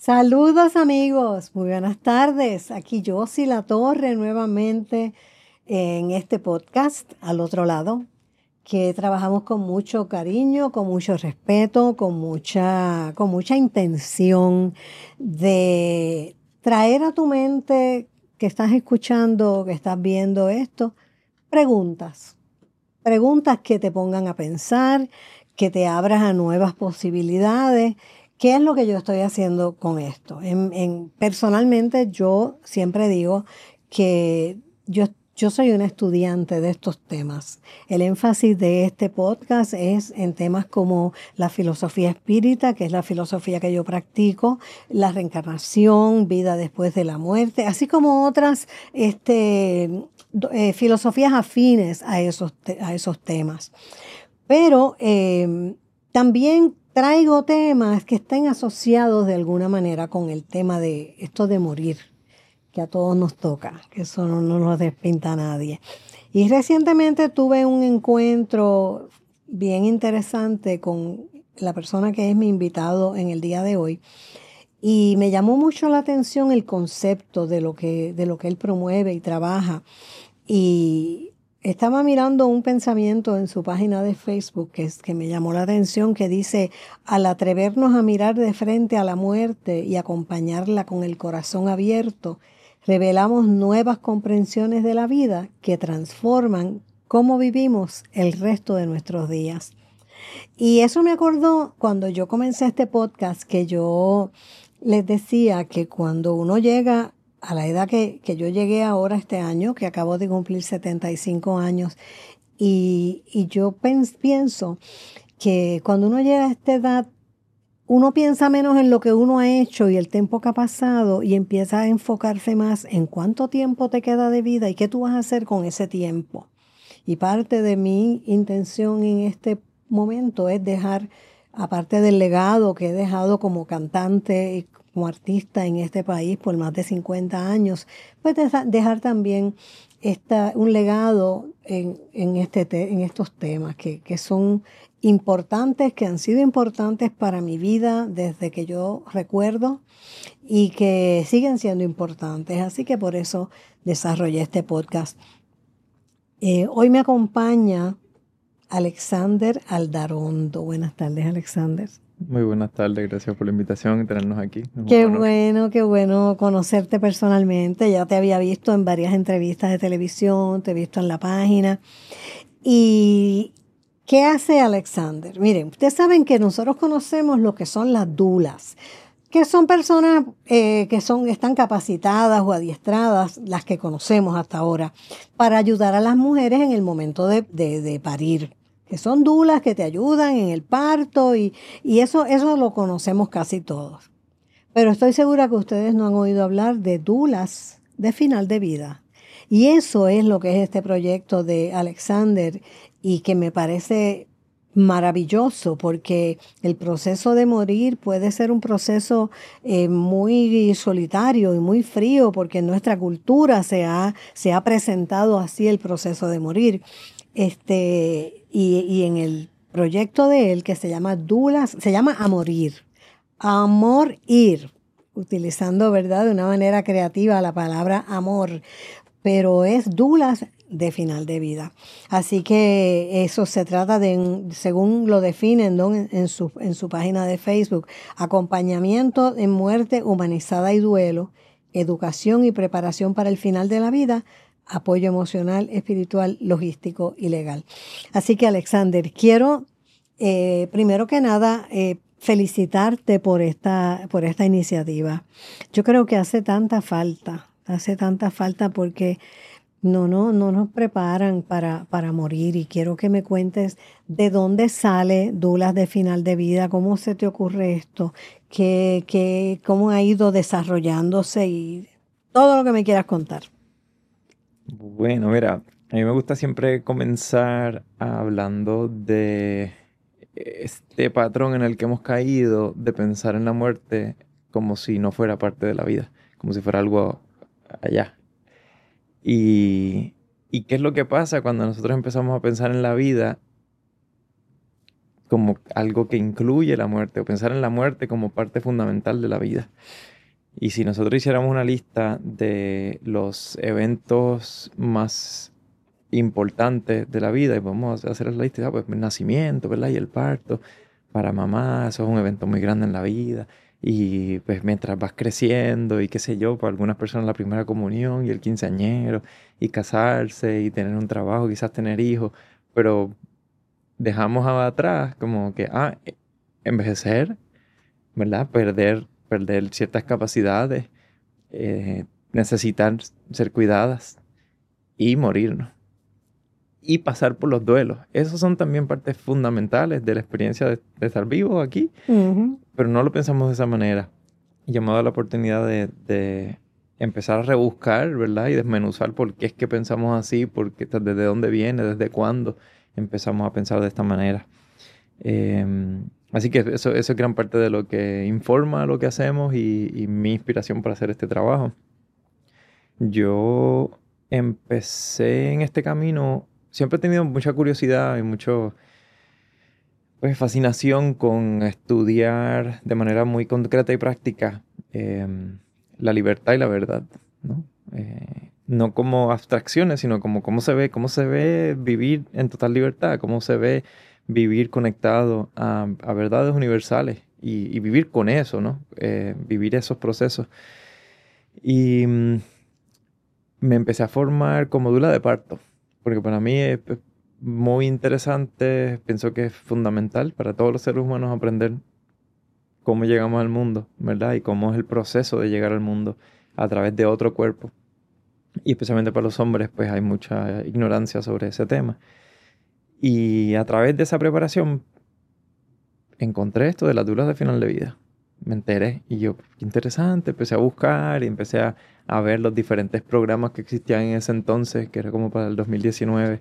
Saludos amigos, muy buenas tardes. Aquí Josie La Torre nuevamente en este podcast al otro lado, que trabajamos con mucho cariño, con mucho respeto, con mucha intención de traer a tu mente que estás escuchando, que estás viendo esto, preguntas. Preguntas que te pongan a pensar, que te abras a nuevas posibilidades. ¿Qué es lo que yo estoy haciendo con esto? Personalmente, yo siempre digo que yo soy una estudiante de estos temas. El énfasis de este podcast es en temas como la filosofía espírita, que es la filosofía que yo practico, la reencarnación, vida después de la muerte, así como otras filosofías afines a esos temas. Pero también traigo temas que estén asociados de alguna manera con el tema de esto de morir, que a todos nos toca, que eso no nos lo despinta a nadie. Y recientemente tuve un encuentro bien interesante con la persona que es mi invitado en el día de hoy. Y me llamó mucho la atención el concepto de lo que él promueve y trabaja. Y estaba mirando un pensamiento en su página de Facebook que me llamó la atención, que dice: al atrevernos a mirar de frente a la muerte y acompañarla con el corazón abierto, revelamos nuevas comprensiones de la vida que transforman cómo vivimos el resto de nuestros días. Y eso me acordó cuando yo comencé este podcast, que yo les decía que cuando uno llega a la edad que yo llegué ahora este año, que acabo de cumplir 75 años, y yo pienso que cuando uno llega a esta edad, uno piensa menos en lo que uno ha hecho y el tiempo que ha pasado y empieza a enfocarse más en cuánto tiempo te queda de vida y qué tú vas a hacer con ese tiempo. Y parte de mi intención en este momento es dejar, aparte del legado que he dejado como cantante y como artista en este país por más de 50 años, pues dejar también un legado en estos temas que son importantes, que han sido importantes para mi vida desde que yo recuerdo y que siguen siendo importantes. Así que por eso desarrollé este podcast. Hoy me acompaña Alexander Aldarondo. Buenas tardes, Alexander. Muy buenas tardes, gracias por la invitación y tenernos aquí. Es un honor. Qué bueno conocerte personalmente. Ya te había visto en varias entrevistas de televisión, te he visto en la página. ¿Y qué hace Alexander? Miren, ustedes saben que nosotros conocemos lo que son las dulas, que son personas están capacitadas o adiestradas, las que conocemos hasta ahora, para ayudar a las mujeres en el momento de parir, que son dulas que te ayudan en el parto y eso lo conocemos casi todos. Pero estoy segura que ustedes no han oído hablar de dulas de final de vida. Y eso es lo que es este proyecto de Alexander y que me parece maravilloso porque el proceso de morir puede ser un proceso muy solitario y muy frío porque en nuestra cultura se ha presentado así el proceso de morir. Y en el proyecto de él que se llama Dulas, se llama A Morir. Amor ir, utilizando, ¿verdad?, de una manera creativa la palabra amor, pero es dulas de final de vida. Así que eso se trata de, según lo definen, ¿no?, en su página de Facebook: acompañamiento en muerte humanizada y duelo, educación y preparación para el final de la vida, apoyo emocional, espiritual, logístico y legal. Así que, Alexander, quiero primero que nada felicitarte por esta iniciativa. Yo creo que hace tanta falta porque no nos preparan para morir, y quiero que me cuentes de dónde sale Dulas de Final de Vida, cómo se te ocurre esto, cómo ha ido desarrollándose y todo lo que me quieras contar. Bueno, mira, a mí me gusta siempre comenzar hablando de este patrón en el que hemos caído de pensar en la muerte como si no fuera parte de la vida, como si fuera algo allá. ¿Y qué es lo que pasa cuando nosotros empezamos a pensar en la vida como algo que incluye la muerte, o pensar en la muerte como parte fundamental de la vida. Y si nosotros hiciéramos una lista de los eventos más importantes de la vida, y vamos a hacer la lista, pues el nacimiento, ¿verdad? Y el parto, para mamá, eso es un evento muy grande en la vida. Y pues mientras vas creciendo y qué sé yo, para algunas personas la primera comunión y el quinceañero, y casarse y tener un trabajo, quizás tener hijos, pero dejamos atrás como que, envejecer, ¿verdad? Perder ciertas capacidades, necesitar ser cuidadas y morirnos. Y pasar por los duelos. Esos son también partes fundamentales de la experiencia de estar vivos aquí, pero no lo pensamos de esa manera. Y yo me he dado la oportunidad de empezar a rebuscar, ¿verdad? Y desmenuzar por qué es que pensamos así, desde dónde viene, desde cuándo empezamos a pensar de esta manera. Así que eso es gran parte de lo que informa lo que hacemos y mi inspiración para hacer este trabajo. Yo empecé en este camino, siempre he tenido mucha curiosidad y mucho, pues, fascinación con estudiar de manera muy concreta y práctica la libertad y la verdad, ¿no? No como abstracciones, sino como cómo se ve vivir en total libertad, cómo se ve vivir conectado a verdades universales y vivir con eso, ¿no? Vivir esos procesos. Y me empecé a formar como doula de parto, porque para mí es muy interesante, pienso que es fundamental para todos los seres humanos aprender cómo llegamos al mundo, ¿verdad? Y cómo es el proceso de llegar al mundo a través de otro cuerpo. Y especialmente para los hombres, pues hay mucha ignorancia sobre ese tema. Y a través de esa preparación encontré esto de las doulas de final de vida. Me enteré y yo, qué interesante, empecé a buscar y empecé a ver los diferentes programas que existían en ese entonces, que era como para el 2019,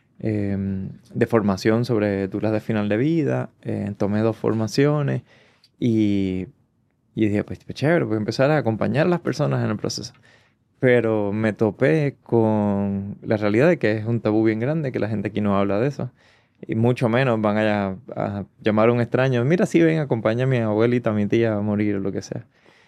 de formación sobre doulas de final de vida. Tomé 2 formaciones y dije, pues chévere, voy a empezar a acompañar a las personas en el proceso. Pero me topé con la realidad de que es un tabú bien grande, que la gente aquí no habla de eso. Y mucho menos van a llamar a un extraño. Mira, sí, ven, acompaña a mi abuelita, a mi tía a morir o lo que sea.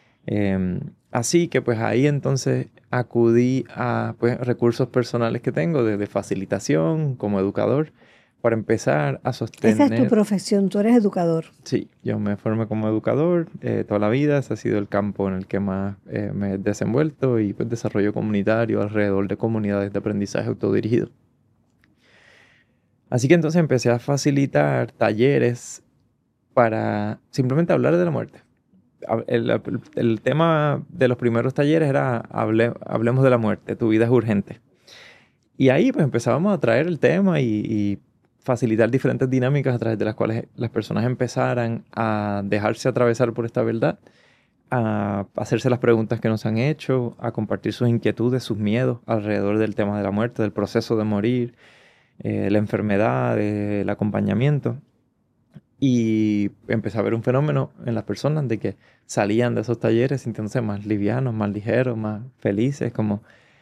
Así que pues ahí entonces acudí a, pues, recursos personales que tengo de facilitación como educador para empezar a sostener... Esa es tu profesión, tú eres educador. Sí, yo me formé como educador toda la vida. Ese ha sido el campo en el que más me he desenvuelto, y pues desarrollo comunitario alrededor de comunidades de aprendizaje autodirigido. Así que entonces empecé a facilitar talleres para simplemente hablar de la muerte. El tema de los primeros talleres era hablemos de la muerte, tu vida es urgente. Y ahí pues empezábamos a traer el tema y facilitar diferentes dinámicas a través de las cuales las personas empezaran a dejarse atravesar por esta verdad, a hacerse las preguntas que nos han hecho, a compartir sus inquietudes, sus miedos alrededor del tema de la muerte, del proceso de morir, la enfermedad, el acompañamiento. Y empecé a ver un fenómeno en las personas de que salían de esos talleres sintiéndose más livianos, más ligeros, más felices, como...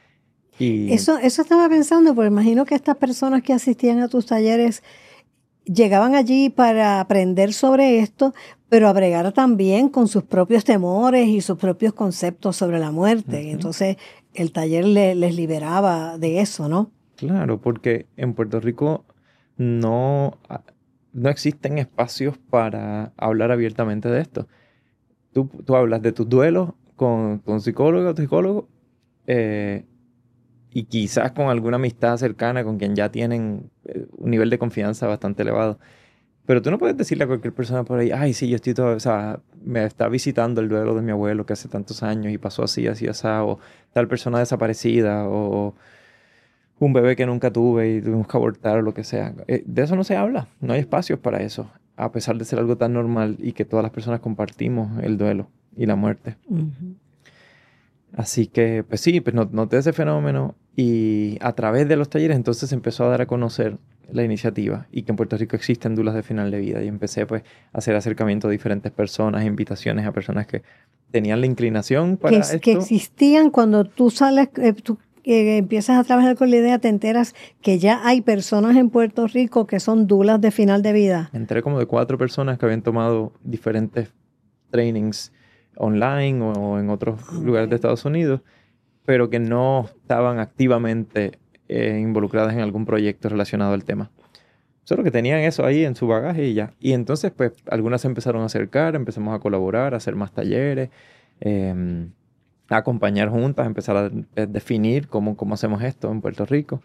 Y Eso estaba pensando, porque imagino que estas personas que asistían a tus talleres llegaban allí para aprender sobre esto, pero a bregar también con sus propios temores y sus propios conceptos sobre la muerte. Y entonces el taller les liberaba de eso, ¿no? claro, porque en Puerto Rico no existen espacios para hablar abiertamente de esto. Tú hablas de tus duelos con un psicólogo o tu psicólogo, y quizás con alguna amistad cercana con quien ya tienen un nivel de confianza bastante elevado. Pero tú no puedes decirle a cualquier persona por ahí, ay, sí, yo estoy todo, o sea, me está visitando el duelo de mi abuelo que hace tantos años y pasó así, así, así, o tal persona desaparecida, o un bebé que nunca tuve y tuvimos que abortar o lo que sea. De eso no se habla, no hay espacios para eso, a pesar de ser algo tan normal y que todas las personas compartimos el duelo y la muerte. Así que, pues sí, pues noté ese fenómeno, y a través de los talleres entonces se empezó a dar a conocer la iniciativa y que en Puerto Rico existen doulas de final de vida, y empecé pues a hacer acercamiento a diferentes personas, invitaciones a personas que tenían la inclinación para Que esto. existían cuando tú sales, empiezas a trabajar con la idea, te enteras que ya hay personas en Puerto Rico que son dulas de final de vida. Me enteré como de 4 personas que habían tomado diferentes trainings online o en otros lugares de Estados Unidos, pero que no estaban activamente involucradas en algún proyecto relacionado al tema. Solo que tenían eso ahí en su bagaje y ya. Y entonces, pues, algunas se empezaron a acercar, empezamos a colaborar, a hacer más talleres, a acompañar juntas, a empezar a definir cómo hacemos esto en Puerto Rico.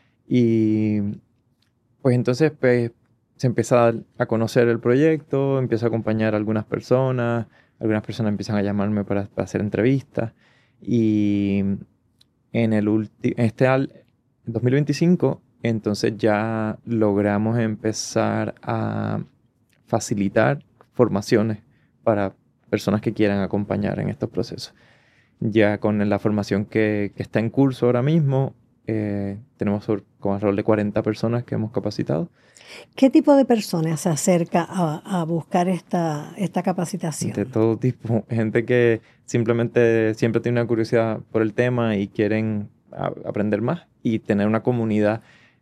Y pues entonces, pues, se empieza a conocer el proyecto, empiezo a acompañar a algunas personas empiezan a llamarme para hacer entrevistas. Y en en 2025, entonces ya logramos empezar a facilitar formaciones para personas que quieran acompañar en estos procesos. Ya con la formación que está en curso ahora mismo, tenemos con alrededor de 40 personas que hemos capacitado. ¿Qué tipo de personas se acerca a buscar esta capacitación? De todo tipo. Gente que simplemente siempre tiene una curiosidad por el tema y quieren aprender más y tener una comunidad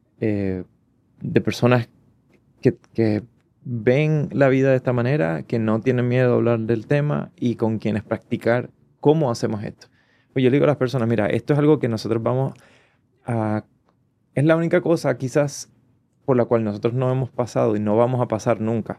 de personas que ven la vida de esta manera, que no tienen miedo a hablar del tema y con quienes practicar cómo hacemos esto. Pues yo le digo a las personas, mira, esto es algo que nosotros vamos a... Es la única cosa quizás por la cual nosotros no hemos pasado y no vamos a pasar nunca.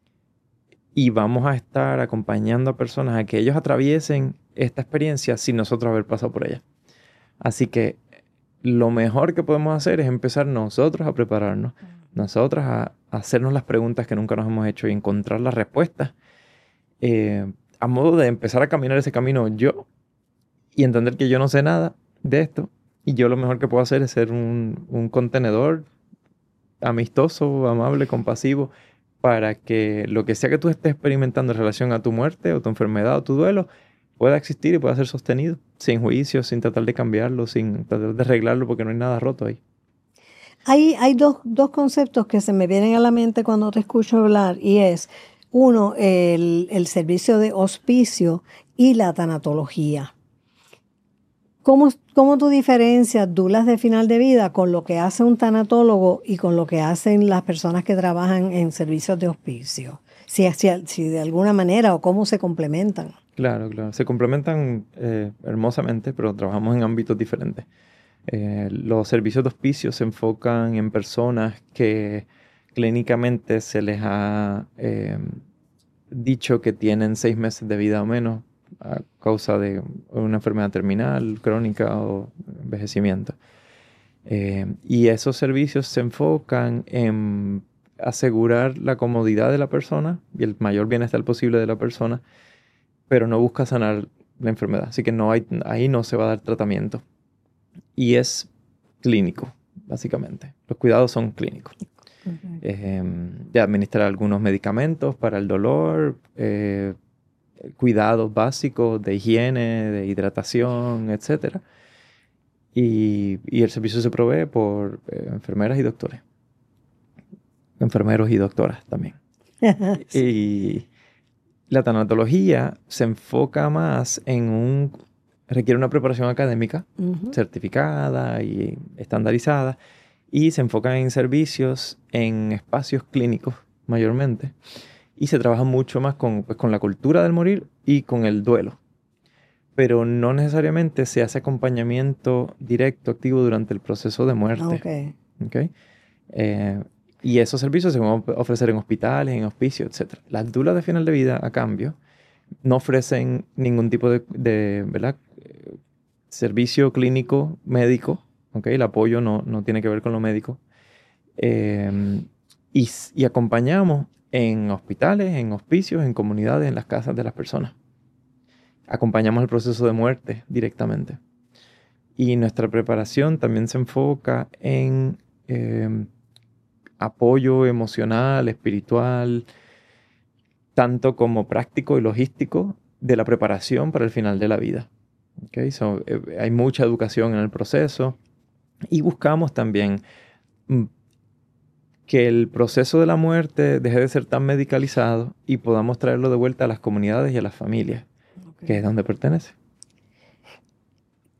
Y vamos a estar acompañando a personas a que ellos atraviesen esta experiencia sin nosotros haber pasado por ella. Así que lo mejor que podemos hacer es empezar nosotros a prepararnos, nosotros a hacernos las preguntas que nunca nos hemos hecho y encontrar las respuestas, a modo de empezar a caminar ese camino yo y entender que yo no sé nada de esto y yo lo mejor que puedo hacer es ser un contenedor amistoso, amable, compasivo, para que lo que sea que tú estés experimentando en relación a tu muerte o tu enfermedad o tu duelo pueda existir y pueda ser sostenido, sin juicio, sin tratar de cambiarlo, sin tratar de arreglarlo, porque no hay nada roto ahí. Hay dos conceptos que se me vienen a la mente cuando te escucho hablar, y es, uno, el servicio de hospicio y la tanatología. ¿Cómo tú diferencias dulas de final de vida con lo que hace un tanatólogo y con lo que hacen las personas que trabajan en servicios de hospicio? Si de alguna manera o cómo se complementan. Claro, claro. Se complementan hermosamente, pero trabajamos en ámbitos diferentes. Los servicios de hospicio se enfocan en personas que clínicamente se les ha dicho que tienen 6 meses de vida o menos a causa de una enfermedad terminal, crónica o envejecimiento. Y esos servicios se enfocan en asegurar la comodidad de la persona y el mayor bienestar posible de la persona, pero no busca sanar la enfermedad. Así que ahí no se va a dar tratamiento. Y es clínico, básicamente. Los cuidados son clínicos. De administrar algunos medicamentos para el dolor, cuidados básicos de higiene, de hidratación, etc. Y el servicio se provee por enfermeras y doctores. Enfermeros y doctoras también. Y la tanatología se enfoca más requiere una preparación académica certificada y estandarizada, y se enfoca en servicios en espacios clínicos mayormente, y se trabaja mucho más con la cultura del morir y con el duelo, pero no necesariamente se hace acompañamiento directo, activo durante el proceso de muerte. ¿Okay? Y esos servicios se van a ofrecer en hospitales, en hospicios, etc. Las dulas de final de vida, a cambio, no ofrecen ningún tipo de ¿verdad? Servicio clínico, médico. ¿Okay? El apoyo no tiene que ver con lo médico. Y acompañamos en hospitales, en hospicios, en comunidades, en las casas de las personas. Acompañamos el proceso de muerte directamente. Y nuestra preparación también se enfoca en apoyo emocional, espiritual, tanto como práctico y logístico de la preparación para el final de la vida. ¿Okay? Hay mucha educación en el proceso y buscamos también que el proceso de la muerte deje de ser tan medicalizado y podamos traerlo de vuelta a las comunidades y a las familias, que es donde pertenece.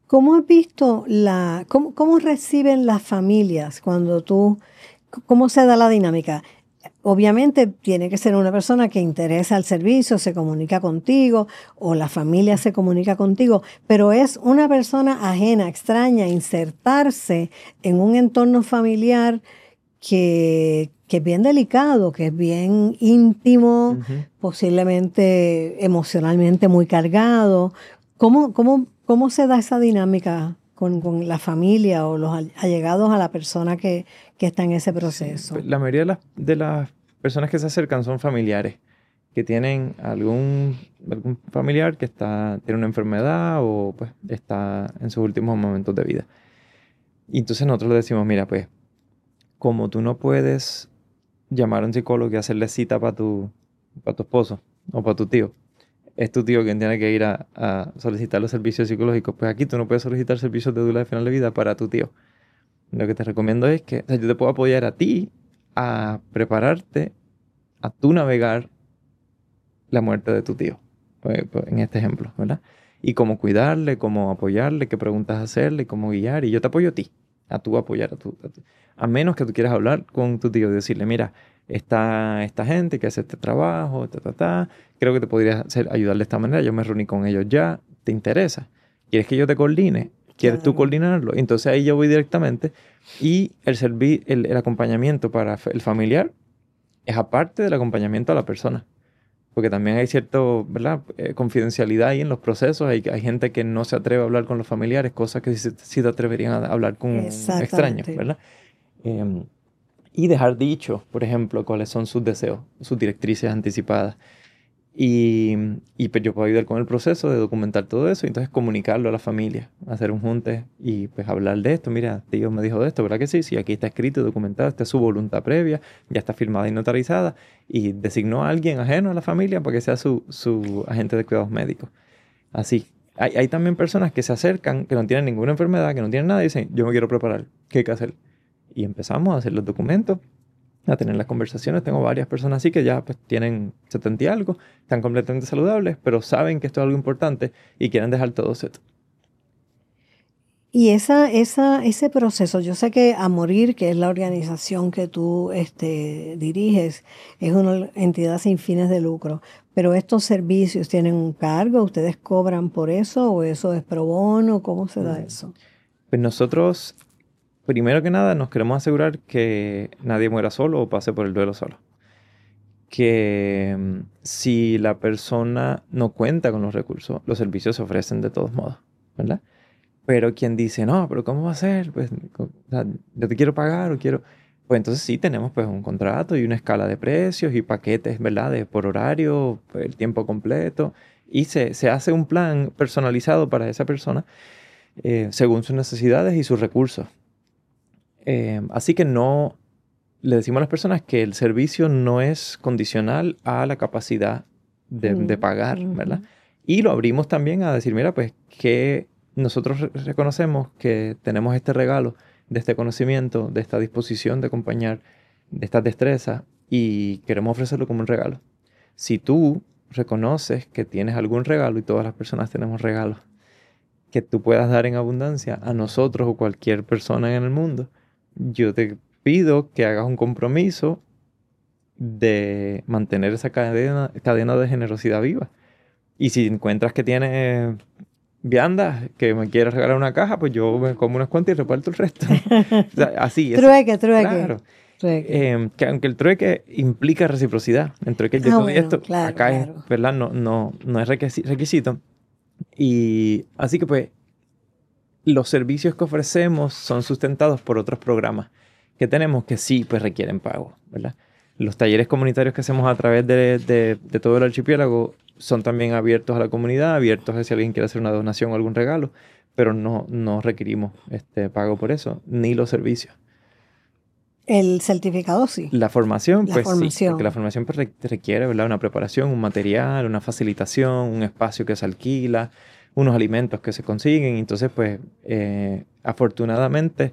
¿Cómo has visto cómo reciben las familias cuando cómo se da la dinámica? Obviamente tiene que ser una persona que interesa el servicio, se comunica contigo o la familia se comunica contigo, pero es una persona ajena, extraña, insertarse en un entorno familiar que es bien delicado, que es bien íntimo, Ujú. posiblemente emocionalmente muy cargado. ¿Cómo se da esa dinámica con la familia o los allegados a la persona que está en ese Sí, pues proceso? la mayoría de las personas que se acercan son familiares, que tienen algún familiar que tiene una enfermedad o pues está en sus últimos momentos de vida. Y entonces nosotros le decimos, mira, pues como tú no puedes llamar a un psicólogo y hacerle cita para tu esposo o para tu tío, es tu tío quien tiene que ir a solicitar los servicios psicológicos, pues aquí tú no puedes solicitar servicios de dula de final de vida para tu tío. Lo que te recomiendo es que, o sea, yo te puedo apoyar a ti a prepararte, a tú navegar la muerte de tu tío, pues, en este ejemplo, ¿verdad? Y cómo cuidarle, cómo apoyarle, qué preguntas hacerle, cómo guiar. Y yo te apoyo a ti, a tú apoyar a menos que tú quieras hablar con tu tío y decirle, mira, está esta gente que hace este trabajo, creo que te podría ayudar de esta manera. Yo me reuní con ellos ya, ¿te interesa? ¿Quieres que yo te coordine? ¿Quieres tú Claro. coordinarlo? Entonces ahí yo voy directamente y el acompañamiento para el familiar es aparte del acompañamiento a la persona. Porque también hay cierto, ¿verdad? Confidencialidad ahí en los procesos. Hay gente que no se atreve a hablar con los familiares, cosas que sí te atreverían a hablar con un extraño, Exactamente. ¿verdad? Em, y dejar dicho, por ejemplo, cuáles son sus deseos, sus directrices anticipadas. Y pues yo puedo ayudar con el proceso de documentar todo eso y entonces comunicarlo a la familia, hacer un junte y pues hablar de esto. Mira, tío me dijo de esto, ¿verdad que sí? Sí, aquí está escrito, documentado, esta es su voluntad previa, ya está firmada y notarizada y designó a alguien ajeno a la familia para que sea su agente de cuidados médicos. Así. Hay también personas que se acercan, que no tienen ninguna enfermedad, que no tienen nada y dicen, yo me quiero preparar, ¿qué hay que hacer? Y empezamos a hacer los documentos, a tener las conversaciones. Tengo varias personas así que ya pues tienen 70 y algo, están completamente saludables, pero saben que esto es algo importante y quieren dejar todo set. Y ese proceso, yo sé que A Morir, que es la organización que tú diriges, es una entidad sin fines de lucro, pero estos servicios tienen un cargo, ¿ustedes cobran por eso o eso es pro bono? ¿Cómo se da Mm. eso? Pues nosotros, primero que nada, nos queremos asegurar que nadie muera solo o pase por el duelo solo. Que si la persona no cuenta con los recursos, los servicios se ofrecen de todos modos, ¿verdad? Pero quien dice, no, pero ¿cómo va a ser? Pues, o sea, yo te quiero pagar o quiero... Pues entonces sí tenemos pues un contrato y una escala de precios y paquetes, ¿verdad? Por horario, pues, el tiempo completo. Y se hace un plan personalizado para esa persona según sus necesidades y sus recursos. Así que no le decimos a las personas que el servicio no es condicional a la capacidad de Mm, pagar, ¿verdad? ujú. Y lo abrimos también a decir, mira, pues que nosotros reconocemos que tenemos este regalo de este conocimiento, de esta disposición de acompañar, de estas destrezas y queremos ofrecerlo como un regalo. Si tú reconoces que tienes algún regalo y todas las personas tenemos regalos que tú puedas dar en abundancia a nosotros o cualquier persona en el mundo, yo te pido que hagas un compromiso de mantener esa cadena de generosidad viva. Y si encuentras que tienes viandas, que me quieres regalar una caja, pues yo me como unas cuantas y reparto el resto. O sea, así, Trueque, claro. trueque. Que aunque el trueque implica reciprocidad, el trueque yo te doy Bueno, esto, claro, acá es, claro. ¿verdad? No es requisito. Y así que pues los servicios que ofrecemos son sustentados por otros programas que tenemos que sí, pues requieren pago, ¿verdad? Los talleres comunitarios que hacemos a través de todo el archipiélago son también abiertos a la comunidad, abiertos a si alguien quiere hacer una donación o algún regalo, pero no requerimos pago por eso, ni los servicios. El certificado sí, La formación, la pues sí, porque la formación. formación pues, requiere, ¿verdad? Una preparación, un material, una facilitación, un espacio que se alquila, unos alimentos que se consiguen. Entonces, pues, afortunadamente,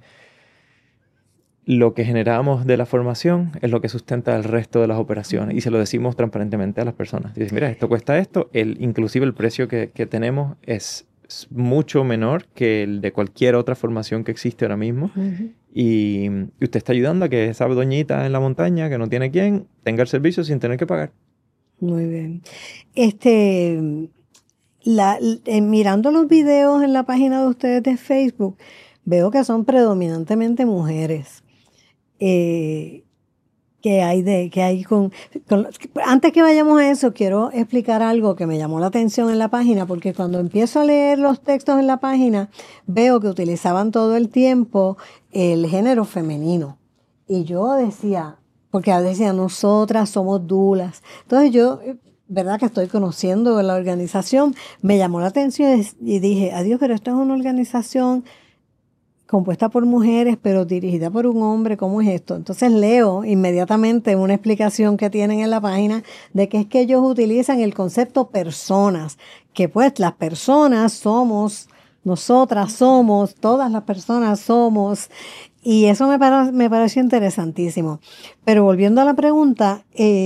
lo que generamos de la formación es lo que sustenta el resto de las operaciones. Y se lo decimos transparentemente a las personas. Dices, mira, esto cuesta esto. Inclusive el precio que tenemos es es mucho menor que el de cualquier otra formación que existe ahora mismo. Ujú. Y usted está ayudando a que esa doñita en la montaña, que no tiene quien, tenga el servicio sin tener que pagar. Muy bien. Este, mirando los videos en la página de ustedes de Facebook, veo que son predominantemente mujeres. Eh, que hay antes que vayamos a eso, quiero explicar algo que me llamó la atención en la página, porque cuando empiezo a leer los textos en la página, veo que utilizaban todo el tiempo el género femenino. Y yo decía, porque a veces decía, nosotras somos dulas. Entonces yo, verdad que estoy conociendo la organización, me llamó la atención y dije, adiós, pero esto es una organización compuesta por mujeres, pero dirigida por un hombre, ¿cómo es esto? Entonces leo inmediatamente una explicación que tienen en la página de que es que ellos utilizan el concepto personas, que pues las personas somos, nosotras somos, todas las personas somos, y eso me pareció interesantísimo. Pero volviendo a la pregunta,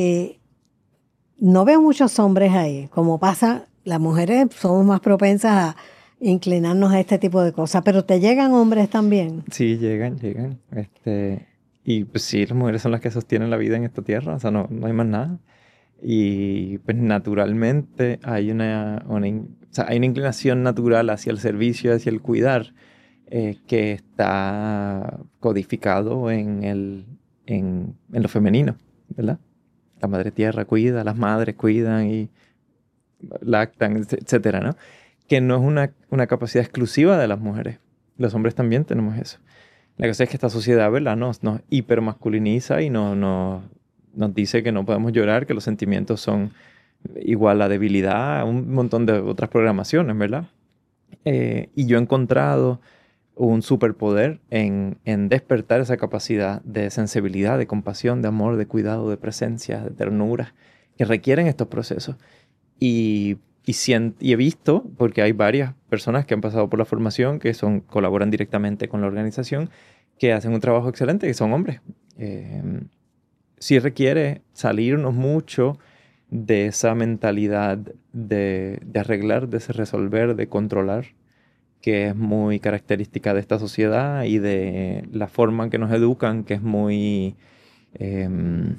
no veo muchos hombres ahí, como pasa, las mujeres somos más propensas a inclinarnos a este tipo de cosas, pero te llegan hombres también. Sí, llegan. Y pues sí, las mujeres son las que sostienen la vida en esta tierra, o sea, no hay más nada. Y pues naturalmente hay o sea, hay una inclinación natural hacia el servicio, hacia el cuidar, que está codificado en lo femenino, ¿verdad? La madre tierra cuida, las madres cuidan y lactan, etcétera, ¿no? Que no es una capacidad exclusiva de las mujeres. Los hombres también tenemos eso. La cosa es que esta sociedad, ¿verdad? Nos hipermasculiniza y nos dice que no podemos llorar, que los sentimientos son igual a debilidad, un montón de otras programaciones, ¿verdad? Y yo he encontrado un superpoder en despertar esa capacidad de sensibilidad, de compasión, de amor, de cuidado, de presencia, de ternura, que requieren estos procesos. Y he visto, porque hay varias personas que han pasado por la formación, colaboran directamente con la organización, que hacen un trabajo excelente, que son hombres. Sí requiere salirnos mucho de esa mentalidad de arreglar, de resolver, de controlar, que es muy característica de esta sociedad y de la forma en que nos educan, que es muy em,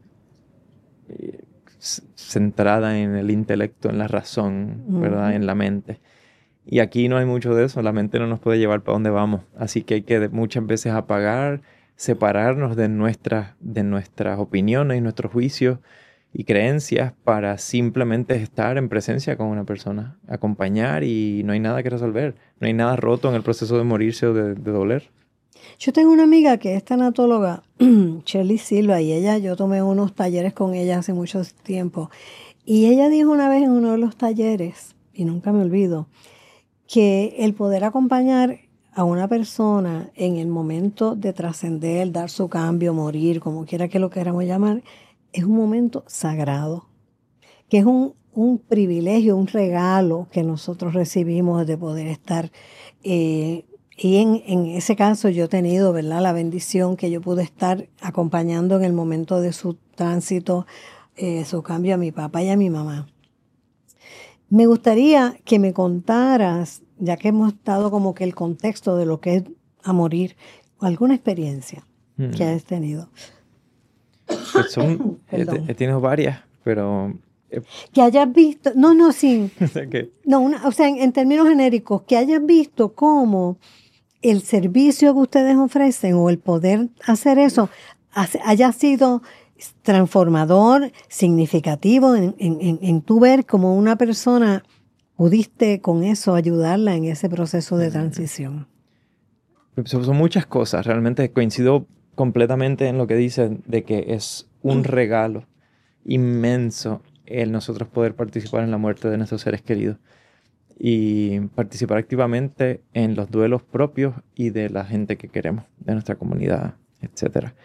centrada en el intelecto, en la razón, ¿verdad? Ujú. En la mente. Y aquí no hay mucho de eso, la mente no nos puede llevar para donde vamos. Así que hay que muchas veces apagar, separarnos de nuestras opiniones y nuestros juicios y creencias para simplemente estar en presencia con una persona, acompañar, y no hay nada que resolver, no hay nada roto en el proceso de morirse o de doler. Yo tengo una amiga que es tanatóloga, Shirley Silva, y yo tomé unos talleres con ella hace mucho tiempo. Y ella dijo una vez en uno de los talleres, y nunca me olvido, que el poder acompañar a una persona en el momento de trascender, dar su cambio, morir, como quiera que lo queramos llamar, es un momento sagrado, que es un privilegio, un regalo que nosotros recibimos de poder estar. Y en ese caso yo he tenido, ¿verdad?, la bendición que yo pude estar acompañando en el momento de su tránsito, su cambio a mi papá y a mi mamá. Me gustaría que me contaras, ya que hemos dado como que el contexto de lo que es a morir, alguna experiencia que Hmm. hayas tenido. Pues Perdón. he tenido varias, pero Que hayas visto, sin, o sea que no, o sea, en términos genéricos, que hayas visto cómo el servicio que ustedes ofrecen o el poder hacer eso haya sido transformador, significativo en tu ver como una persona pudiste con eso ayudarla en ese proceso de mm, transición. son muchas cosas. Realmente coincido completamente en lo que dicen de que es un regalo inmenso el nosotros poder participar en la muerte de nuestros seres queridos y participar activamente en los duelos propios y de la gente que queremos, de nuestra comunidad, etcétera.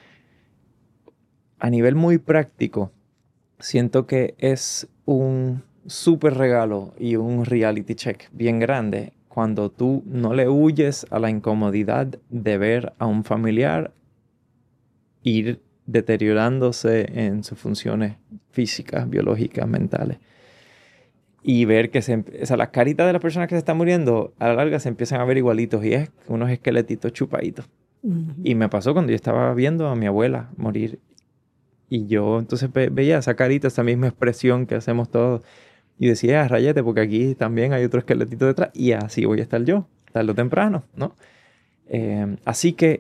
A nivel muy práctico, siento que es un súper regalo y un reality check bien grande cuando tú no le huyes a la incomodidad de ver a un familiar ir deteriorándose en sus funciones físicas, biológicas, mentales. y ver que o sea, las caritas de las personas que se están muriendo a la larga se empiezan a ver igualitos y es unos esqueletitos chupaditos. Y me pasó cuando yo estaba viendo a mi abuela morir y yo entonces veía esa carita, esa misma expresión que hacemos todos y decía, rayete, porque aquí también hay otro esqueletito detrás y así voy a estar yo, tarde o temprano, ¿no? Así que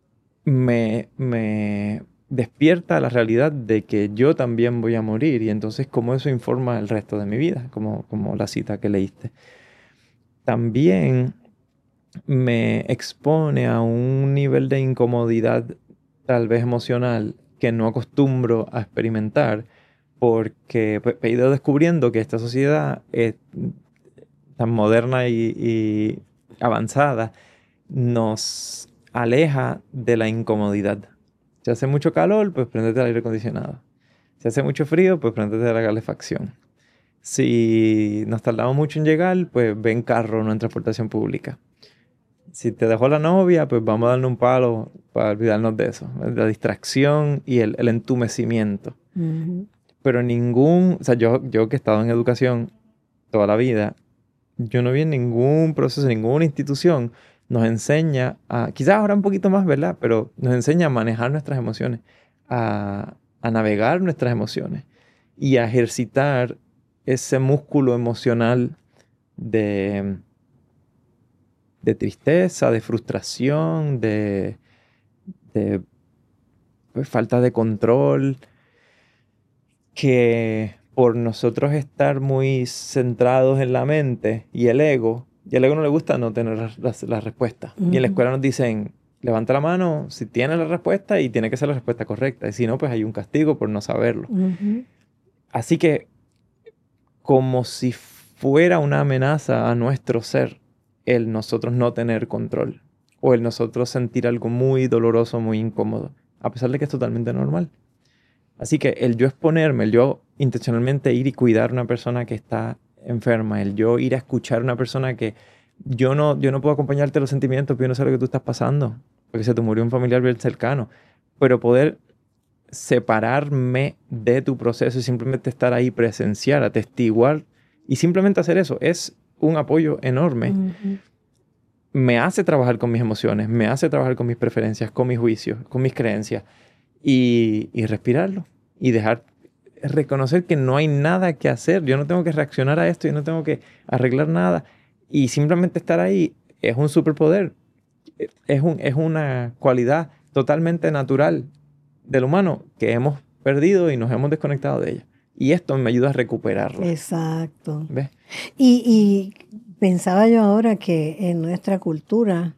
me despierta la realidad de que yo también voy a morir y entonces cómo eso informa el resto de mi vida, como la cita que leíste. También me expone a un nivel de incomodidad tal vez emocional que no acostumbro a experimentar porque he ido descubriendo que esta sociedad es tan moderna y avanzada nos aleja de la incomodidad. Si hace mucho calor, pues préndete al aire acondicionado. Si hace mucho frío, pues préndete a la calefacción. Si nos tardamos mucho en llegar, pues ven carro, no en transportación pública. Si te dejó la novia, pues vamos a darle un palo para olvidarnos de eso. La distracción y el entumecimiento. Uh-huh. Pero o sea, yo que he estado en educación toda la vida, yo no vi en ningún proceso, ninguna institución nos enseña quizás ahora un poquito más, ¿verdad? Pero nos enseña a manejar nuestras emociones, a navegar nuestras emociones y a ejercitar ese músculo emocional de tristeza, de frustración, de pues, falta de control, que por nosotros estar muy centrados en la mente y el ego no le gusta no tener la respuesta. Uh-huh. Y en la escuela nos dicen, levanta la mano si tienes la respuesta y tiene que ser la respuesta correcta. Y si no, pues hay un castigo por no saberlo. Uh-huh. Así que, como si fuera una amenaza a nuestro ser, el nosotros no tener control o el nosotros sentir algo muy doloroso, muy incómodo, a pesar de que es totalmente normal. Así que el yo exponerme, el yo intencionalmente ir y cuidar a una persona que está enferma, el yo ir a escuchar a una persona que yo no puedo acompañarte en los sentimientos, pero yo no sé lo que tú estás pasando, porque se te murió un familiar bien cercano, pero poder separarme de tu proceso y simplemente estar ahí, presenciar, atestiguar y simplemente hacer eso es un apoyo enorme. Uh-huh. Me hace trabajar con mis emociones, me hace trabajar con mis preferencias, con mis juicios, con mis creencias. Y respirarlo y reconocer que no hay nada que hacer. Yo no tengo que reaccionar a esto, yo no tengo que arreglar nada. Y simplemente estar ahí es un superpoder. Es una cualidad totalmente natural del humano que hemos perdido y nos hemos desconectado de ella. Y esto me ayuda a recuperarlo. Exacto. ¿Ves? Y pensaba yo ahora que en nuestra cultura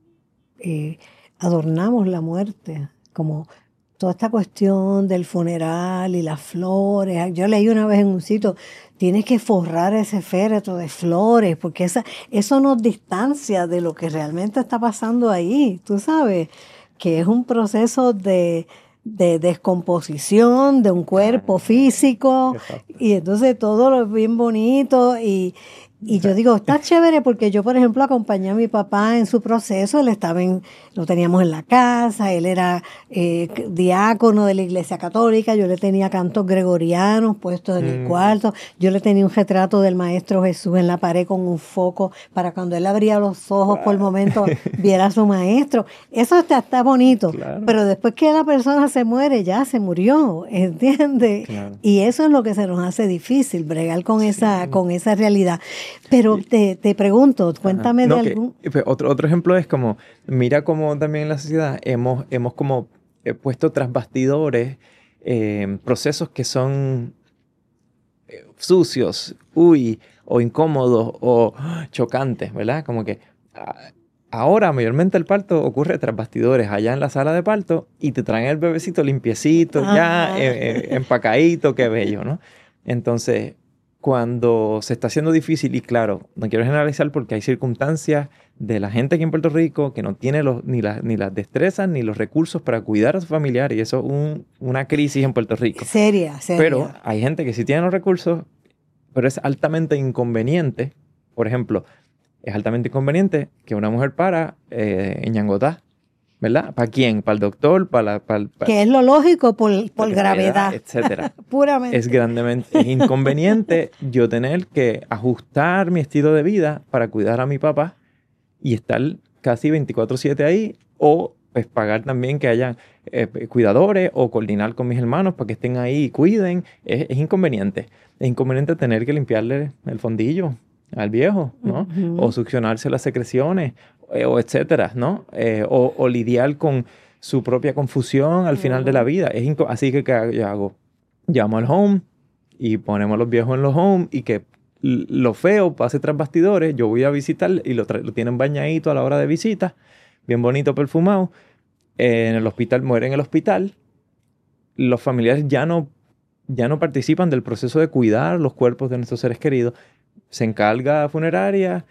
adornamos la muerte como toda esta cuestión del funeral y las flores. Yo leí una vez en un sitio, tienes que forrar ese féretro de flores, porque eso nos distancia de lo que realmente está pasando ahí, tú sabes, que es un proceso de descomposición de un cuerpo físico. Exacto. Y entonces todo lo es bien bonito y yo digo, está chévere porque yo, por ejemplo, acompañé a mi papá en su proceso. Él lo teníamos en la casa, él era diácono de la Iglesia Católica, yo le tenía cantos gregorianos puestos en el cuarto, yo le tenía un retrato del Maestro Jesús en la pared con un foco para cuando él abría los ojos por el momento viera a su maestro. Eso está bonito, claro. Pero después que la persona se muere, ya se murió, ¿entiendes? Claro. Y eso es lo que se nos hace difícil, bregar con esa realidad. Pero te pregunto, cuéntame de algún... Otro ejemplo es como, mira cómo también en la sociedad hemos como puesto tras bastidores procesos que son sucios, o incómodos, o chocantes, ¿verdad? Como que ahora mayormente el parto ocurre tras bastidores, allá en la sala de parto, y te traen el bebecito limpiecito, ya empacadito, qué bello, ¿no? Entonces, cuando se está haciendo difícil, y claro, no quiero generalizar porque hay circunstancias de la gente aquí en Puerto Rico que no tiene ni las destrezas ni los recursos para cuidar a su familiar, y eso es una crisis en Puerto Rico. Seria. Pero hay gente que sí tiene los recursos, pero es altamente inconveniente. Por ejemplo, es altamente inconveniente que una mujer para en Ñangotá, ¿verdad? ¿Para quién? ¿Para el doctor? Que es lo lógico por gravedad, etcétera. Puramente. Es inconveniente yo tener que ajustar mi estilo de vida para cuidar a mi papá y estar casi 24/7 ahí, o pues pagar también que haya cuidadores o coordinar con mis hermanos para que estén ahí y cuiden. Es inconveniente. Es inconveniente tener que limpiarle el fondillo al viejo, ¿no? O succionarse las secreciones, o etcétera, ¿no? O lidiar con su propia confusión al final de la vida. Así que, ¿qué yo hago? Llamo al home y ponemos a los viejos en los home, y que lo feo pase tras bastidores. Yo voy a visitar y lo tienen bañadito a la hora de visita, bien bonito, perfumado. En el hospital, muere en el hospital. Los familiares ya no participan del proceso de cuidar los cuerpos de nuestros seres queridos. Se encarga funeraria,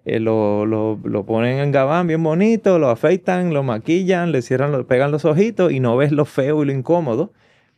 lo ponen en gabán bien bonito, lo afeitan, lo maquillan, le pegan los ojitos y no ves lo feo y lo incómodo.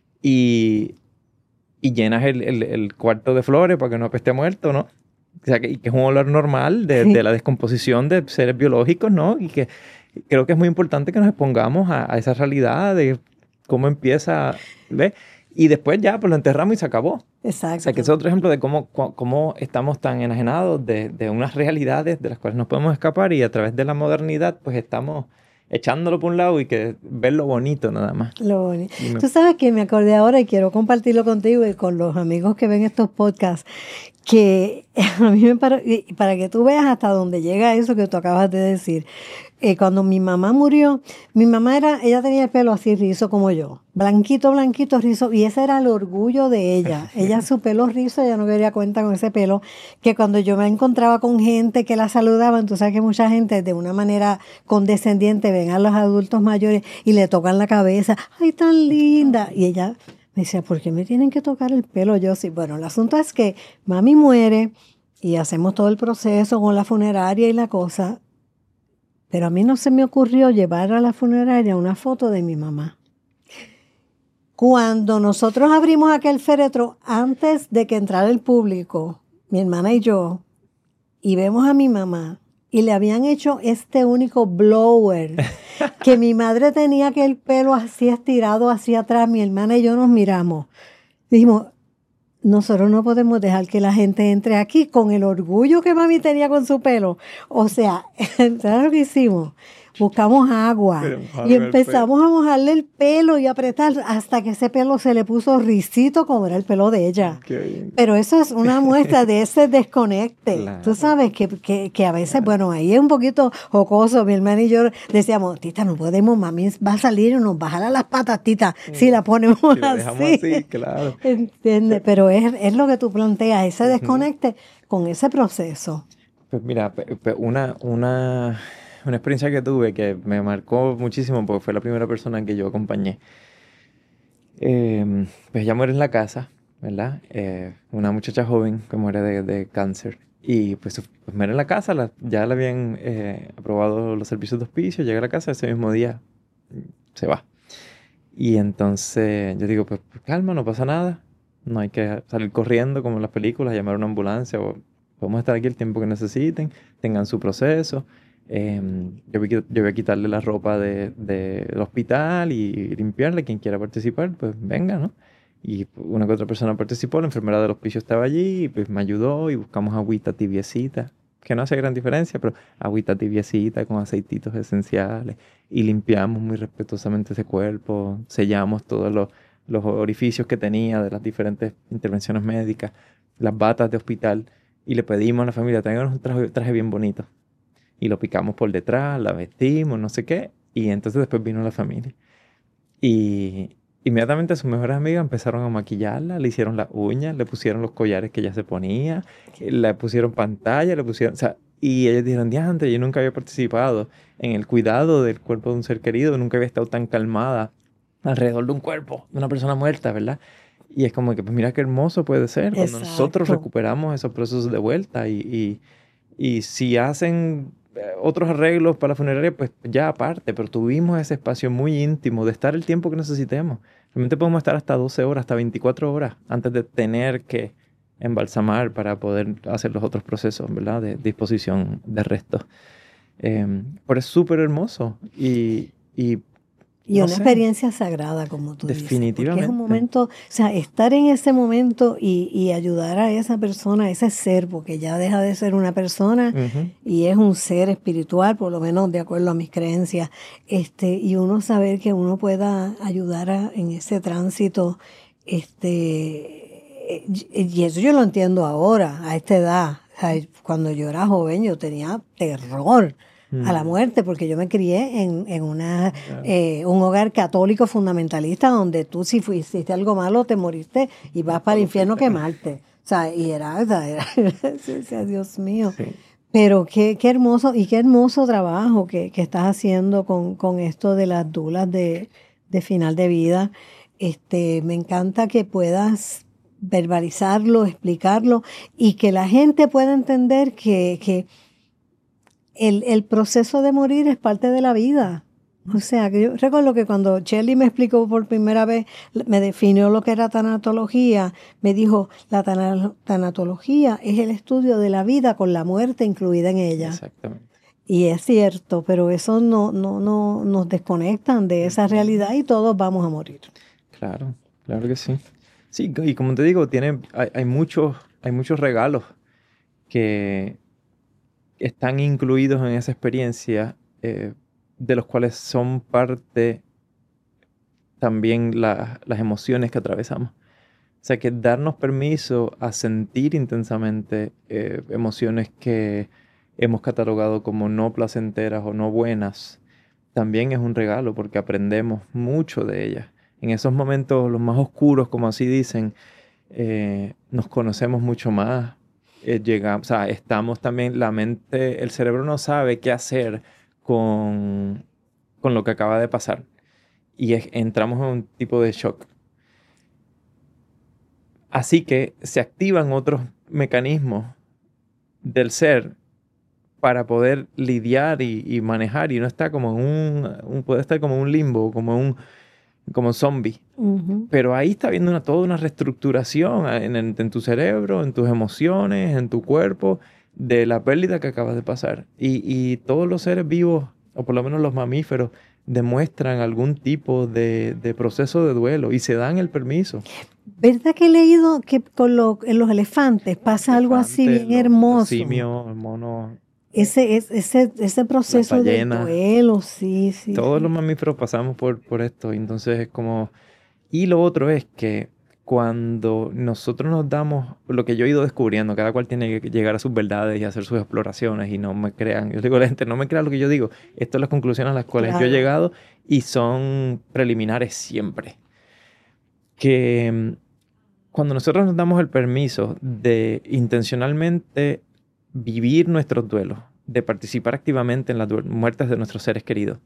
Y llenas el cuarto de flores para que no apeste muerto, ¿no? O sea, que es un olor normal de la descomposición de seres biológicos, ¿no? Y que creo que es muy importante que nos expongamos a esa realidad de cómo empieza, ¿ves? Y después ya, pues lo enterramos y se acabó. Exacto. O sea, que es otro ejemplo de cómo estamos tan enajenados de unas realidades de las cuales no podemos escapar, y a través de la modernidad, pues estamos echándolo por un lado y que ver lo bonito nada más. Lo bonito. Tú sabes que me acordé ahora y quiero compartirlo contigo y con los amigos que ven estos podcasts, que a mí para que tú veas hasta dónde llega eso que tú acabas de decir. Cuando mi mamá murió, ella tenía el pelo así rizo como yo, blanquito, rizo, y ese era el orgullo de ella. Ella, su pelo rizo, ella no quería cuenta con ese pelo, que cuando yo me encontraba con gente que la saludaban, tú sabes que mucha gente de una manera condescendiente ven a los adultos mayores y le tocan la cabeza, ¡ay, tan linda! Y ella me decía, ¿por qué me tienen que tocar el pelo? Yo sí, bueno, el asunto es que mami muere y hacemos todo el proceso con la funeraria y la cosa. Pero a mí no se me ocurrió llevar a la funeraria una foto de mi mamá. Cuando nosotros abrimos aquel féretro, antes de que entrara el público, mi hermana y yo, y vemos a mi mamá, y le habían hecho este único blower, que mi madre tenía aquel pelo así estirado hacia atrás, mi hermana y yo nos miramos. Dijimos, nosotros no podemos dejar que la gente entre aquí con el orgullo que mami tenía con su pelo. O sea, ¿sabes lo que hicimos? Buscamos agua y empezamos a mojarle el pelo y apretar hasta que ese pelo se le puso risito como era el pelo de ella. Pero eso es una muestra de ese desconecte. Claro. Tú sabes que a veces, bueno, ahí es un poquito jocoso. Mi hermana y yo decíamos, tita, no podemos, mami va a salir y nos va a jalar las patas, tita, si la ponemos si así. Dejamos así, claro. ¿Entiendes? Pero es lo que tú planteas, ese desconecte con ese proceso. Pues mira, una experiencia que tuve que me marcó muchísimo porque fue la primera persona que yo acompañé. Pues ella muere en la casa, ¿verdad? Una muchacha joven que muere de cáncer. Y pues muere en la casa, ya le habían aprobado los servicios de hospicio, llega a la casa, ese mismo día se va. Y entonces yo digo, pues calma, no pasa nada. No hay que salir corriendo como en las películas, llamar a una ambulancia. Podemos estar aquí el tiempo que necesiten, tengan su proceso. Yo voy a quitarle la ropa del hospital y limpiarle. Quien quiera participar, pues venga, ¿no? Y una que otra persona participó, la enfermera del hospicio estaba allí y pues me ayudó y buscamos agüita tibiecita, que no hace gran diferencia, pero agüita tibiecita con aceititos esenciales, y limpiamos muy respetuosamente ese cuerpo, sellamos todos los orificios que tenía de las diferentes intervenciones médicas, las batas de hospital, y le pedimos a la familia, tráiganos un traje bien bonito. Y lo picamos por detrás, la vestimos, no sé qué. Y entonces después vino la familia. Y inmediatamente sus mejores amigas empezaron a maquillarla, le hicieron las uñas, le pusieron los collares que ella se ponía, le pusieron pantalla, o sea, y ellos dijeron, diantre, yo nunca había participado en el cuidado del cuerpo de un ser querido, nunca había estado tan calmada alrededor de un cuerpo, de una persona muerta, ¿verdad? Y es como que, pues mira qué hermoso puede ser cuando nosotros recuperamos esos procesos de vuelta y si hacen otros arreglos para la funeraria, pues ya aparte, pero tuvimos ese espacio muy íntimo de estar el tiempo que necesitemos. Realmente podemos estar hasta 12 horas, hasta 24 horas antes de tener que embalsamar para poder hacer los otros procesos, ¿verdad? De disposición de restos. Pero es súper hermoso. Y Y no una sé, experiencia sagrada, como tú dices. Porque es definitivamente. un momento, o sea, estar en ese momento y ayudar a esa persona, a ese ser, porque ya deja de ser una persona Ujú. y es un ser espiritual, por lo menos de acuerdo a mis creencias, y uno saber que uno pueda ayudar en ese tránsito, y eso yo lo entiendo ahora, a esta edad. O sea, cuando yo era joven yo tenía terror a la muerte, porque yo me crié en Claro. un hogar católico fundamentalista donde tú si hiciste algo malo te moriste y vas para el infierno a quemarte. O sea, o sea, o sea, Dios mío. Sí. Pero qué hermoso y qué hermoso trabajo que estás haciendo con esto de las dulas de final de vida. Me encanta que puedas verbalizarlo, explicarlo y que la gente pueda entender que el proceso de morir es parte de la vida. O sea, que yo recuerdo que cuando Shelley me explicó por primera vez, me definió lo que era tanatología, me dijo, la tanatología es el estudio de la vida con la muerte incluida en ella. Exactamente. Y es cierto, pero eso no nos desconectan de esa realidad y todos vamos a morir. Claro, claro que sí. Sí, y como te digo, hay muchos regalos que están incluidos en esa experiencia, de los cuales son parte también las emociones que atravesamos. O sea, que darnos permiso a sentir intensamente emociones que hemos catalogado como no placenteras o no buenas, también es un regalo porque aprendemos mucho de ellas. En esos momentos, los más oscuros, como así dicen, nos conocemos mucho más. Llegamos, o sea, estamos también, la mente, el cerebro no sabe qué hacer con lo que acaba de pasar. Y entramos en un tipo de shock. Así que se activan otros mecanismos del ser para poder lidiar y manejar y no está como en puede estar como en un limbo, como zombie. Ujú. Pero ahí está habiendo toda una reestructuración en tu cerebro, en tus emociones, en tu cuerpo, de la pérdida que acabas de pasar. Y todos los seres vivos, o por lo menos los mamíferos, demuestran algún tipo de proceso de duelo y se dan el permiso. ¿Verdad que he leído que en los elefantes pasa algo así Elefantes, bien los hermoso? simios, el mono, Ese las proceso del ballenas, duelo, sí, sí, todos los sí. mamíferos pasamos por esto. Y entonces es como... Y lo otro es que cuando nosotros nos damos, lo que yo he ido descubriendo, cada cual tiene que llegar a sus verdades y hacer sus exploraciones y no me crean, yo digo a la gente, no me crean lo que yo digo, estas son las conclusiones a las cuales yo he Claro. llegado y son preliminares siempre. Que cuando nosotros nos damos el permiso de intencionalmente vivir nuestros duelos, de participar activamente en las muertes de nuestros seres queridos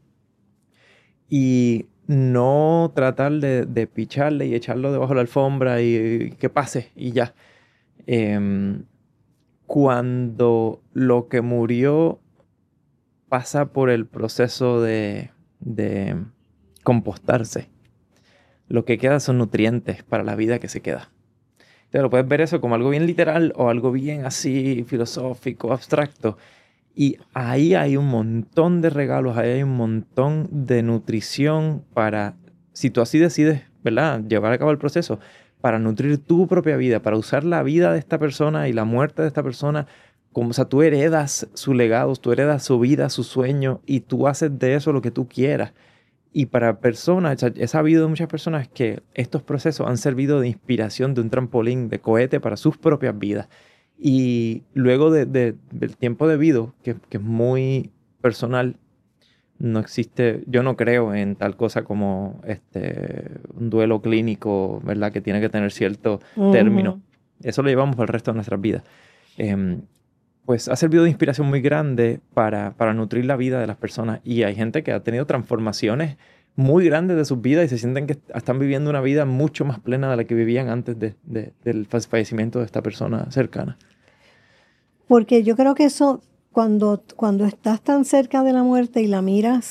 y no tratar de picharle y echarlo debajo de la alfombra y que pase y ya. Em, Cuando lo que murió pasa por el proceso de compostarse, lo que queda son nutrientes para la vida que se queda. Te lo puedes ver eso como algo bien literal o algo bien así filosófico, abstracto. Y ahí hay un montón de regalos, ahí hay un montón de nutrición para, si tú así decides, ¿verdad?, llevar a cabo el proceso, para nutrir tu propia vida, para usar la vida de esta persona y la muerte de esta persona. Como, o sea, tú heredas su legado, tú heredas su vida, su sueño, y tú haces de eso lo que tú quieras. Y para personas, o sea, he sabido de muchas personas que estos procesos han servido de inspiración, de un trampolín, de cohete para sus propias vidas. Y luego del tiempo debido, que es muy personal, no existe, yo no creo en tal cosa como un duelo clínico, ¿verdad? Que tiene que tener cierto término. Ujú. Eso lo llevamos para el resto de nuestras vidas. Em, pues ha servido de inspiración muy grande para nutrir la vida de las personas. Y hay gente que ha tenido transformaciones muy grandes de sus vidas y se sienten que están viviendo una vida mucho más plena de la que vivían antes del fallecimiento de esta persona cercana. Porque yo creo que eso, cuando estás tan cerca de la muerte y la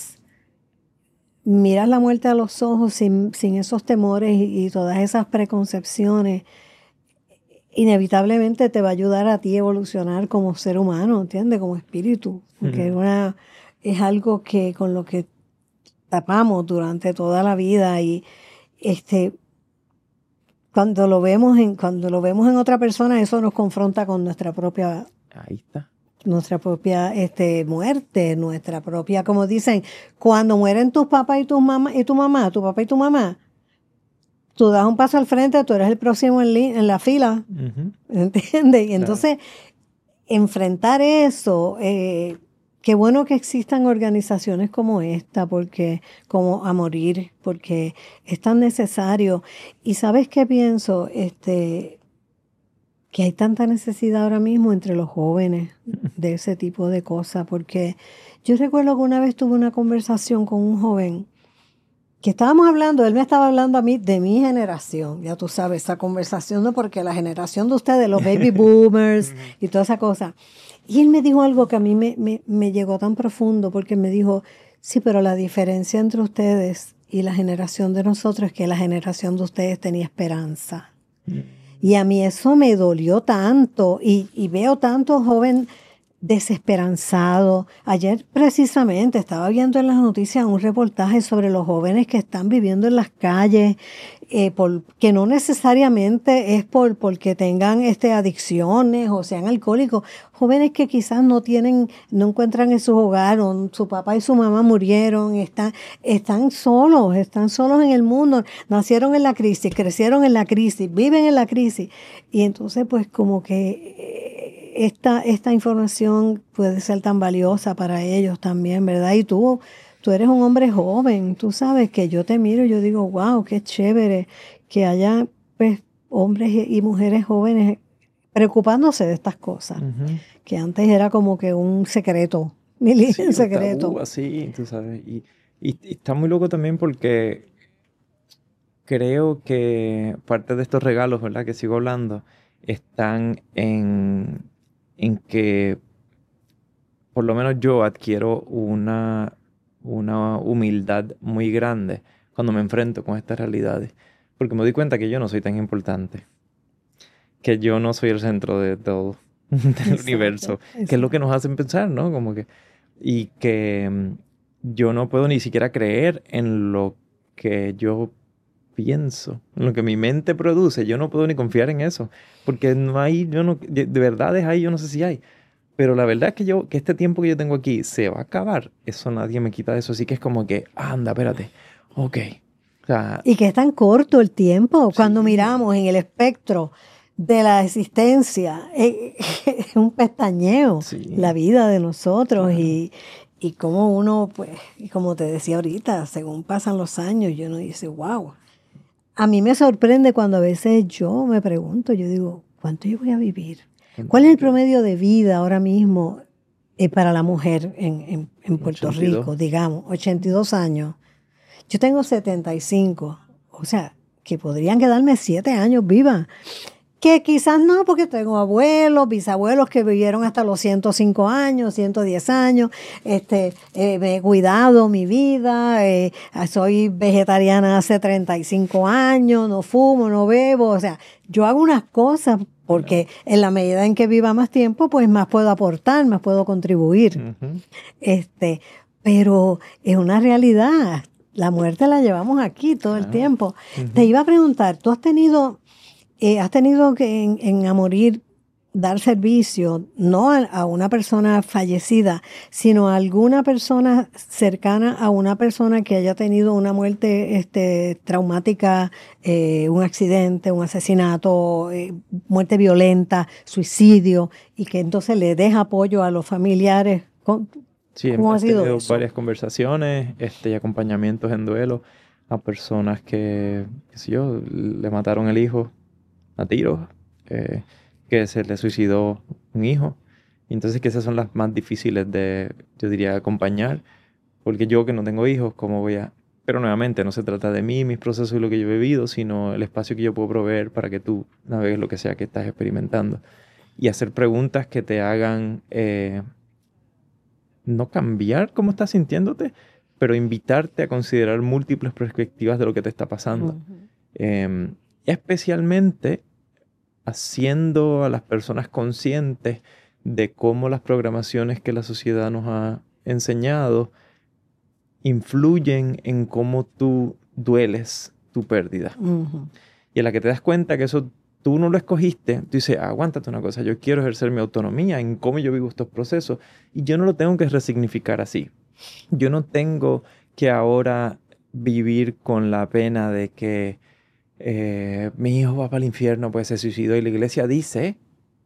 miras la muerte a los ojos sin esos temores y todas esas preconcepciones, inevitablemente te va a ayudar a ti a evolucionar como ser humano, ¿entiendes? Como espíritu, porque es algo que con lo que tapamos durante toda la vida y cuando lo vemos en otra persona, eso nos confronta con Ahí está. nuestra propia muerte, nuestra propia, como dicen, cuando mueren tus papás y tu mamá, tu papá y tu mamá, tú das un paso al frente, tú eres el próximo en la fila, ¿entiendes? Y entonces, enfrentar eso, qué bueno que existan organizaciones como esta, porque como A Morir, porque es tan necesario. Y ¿sabes qué pienso? Que hay tanta necesidad ahora mismo entre los jóvenes de ese tipo de cosas, porque yo recuerdo que una vez tuve una conversación con un joven que estábamos hablando, él me estaba hablando a mí de mi generación, ya tú sabes, esa conversación, ¿no? Porque la generación de ustedes, los baby boomers y toda esa cosa. Y él me dijo algo que a mí me llegó tan profundo, porque me dijo, sí, pero la diferencia entre ustedes y la generación de nosotros es que la generación de ustedes tenía esperanza. Y a mí eso me dolió tanto y veo tanto joven desesperanzado. Ayer precisamente estaba viendo en las noticias un reportaje sobre los jóvenes que están viviendo en las calles, que no necesariamente es porque tengan adicciones o sean alcohólicos, jóvenes que quizás no encuentran en su hogar, o su papá y su mamá murieron, están solos en el mundo, nacieron en la crisis, crecieron en la crisis, viven en la crisis. Y entonces pues como que esta información puede ser tan valiosa para ellos también, ¿verdad? Y tú eres un hombre joven, tú sabes que yo te miro y yo digo, wow, qué chévere que haya pues hombres y mujeres jóvenes preocupándose de estas cosas, que antes era como que un secreto, Sí, un un secreto. tabú así, tú sabes. Y está muy loco también porque creo que parte de estos regalos, ¿verdad? Que sigo hablando, están en que por lo menos yo adquiero una humildad muy grande cuando me enfrento con estas realidades. Porque me doy cuenta que yo no soy tan importante, que yo no soy el centro de todo, del Exacto, universo, que es lo que exacto. nos hacen pensar, ¿no? Como que, y que yo no puedo ni siquiera creer en lo que yo pienso, en lo que mi mente produce. Yo no puedo ni confiar en eso, porque no hay, yo no, de verdades hay, yo no sé si hay. Pero la verdad es que este tiempo que yo tengo aquí se va a acabar. Eso nadie me quita de eso. Así que es como que, anda, espérate. Ok. O sea, Y que es tan corto el tiempo cuando sí. miramos en el espectro de la existencia, es un pestañeo la Sí, vida de nosotros claro. y como uno, pues, y como te decía ahorita, según pasan los años, y uno dice, wow. A mí me sorprende cuando a veces yo me pregunto, yo digo, ¿cuánto yo voy a vivir? ¿Cuánto ¿Cuál es el viviré? promedio de vida ahora mismo para la mujer en Puerto 82. Rico, digamos, 82 años? Yo tengo 75, o sea, que podrían quedarme 7 años viva. Que quizás no, porque tengo abuelos, bisabuelos que vivieron hasta los 105 años, 110 años. Me he cuidado mi vida, soy vegetariana hace 35 años, no fumo, no bebo. O sea, yo hago unas cosas Claro. porque en la medida en que viva más tiempo, pues más puedo aportar, más puedo contribuir. Ujú. Este, pero es una realidad. La muerte la llevamos aquí todo el Claro. tiempo. Te Ujú. iba a preguntar, ¿tú has tenido que en A Morir dar servicio no a una persona fallecida, sino a alguna persona cercana a una persona que haya tenido una muerte traumática, un accidente, un asesinato, muerte violenta, suicidio, y que entonces le des apoyo a los familiares? Sí, ¿Cómo ha he sido tenido eso? varias conversaciones, y acompañamientos en duelo a personas que, qué sé yo, le mataron el hijo a tiros, eh, que se le suicidó un hijo. Y entonces que esas son las más difíciles de, yo diría, acompañar, porque yo que no tengo hijos, ¿cómo voy a...? Pero nuevamente, no se trata de mí, mis procesos y lo que yo he vivido, sino el espacio que yo puedo proveer para que tú navegues lo que sea que estás experimentando. Y hacer preguntas que te hagan no cambiar cómo estás sintiéndote, pero invitarte a considerar múltiples perspectivas de lo que te está pasando. Ujú. Em, Especialmente haciendo a las personas conscientes de cómo las programaciones que la sociedad nos ha enseñado influyen en cómo tú dueles tu pérdida. Ujú. Y en la que te das cuenta que eso tú no lo escogiste, tú dices, aguántate una cosa, yo quiero ejercer mi autonomía en cómo yo vivo estos procesos y yo no lo tengo que resignificar así. Yo no tengo que ahora vivir con la pena de que mi hijo va para el infierno, pues se suicidó y la iglesia dice,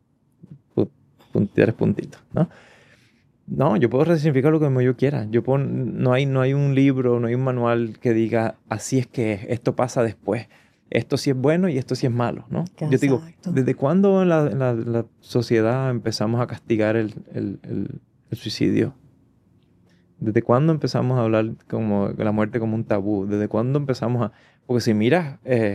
tres puntitos, ¿no? No, yo puedo resignificar lo que yo quiera. No hay un libro, no hay un manual que diga, así es que esto pasa después. Esto sí es bueno y esto sí es malo, ¿no? Yo te digo, Exacto. ¿desde cuándo en la sociedad empezamos a castigar el suicidio? ¿Desde cuándo empezamos a hablar como de la muerte como un tabú? ¿Desde cuándo empezamos a...? Porque si miras,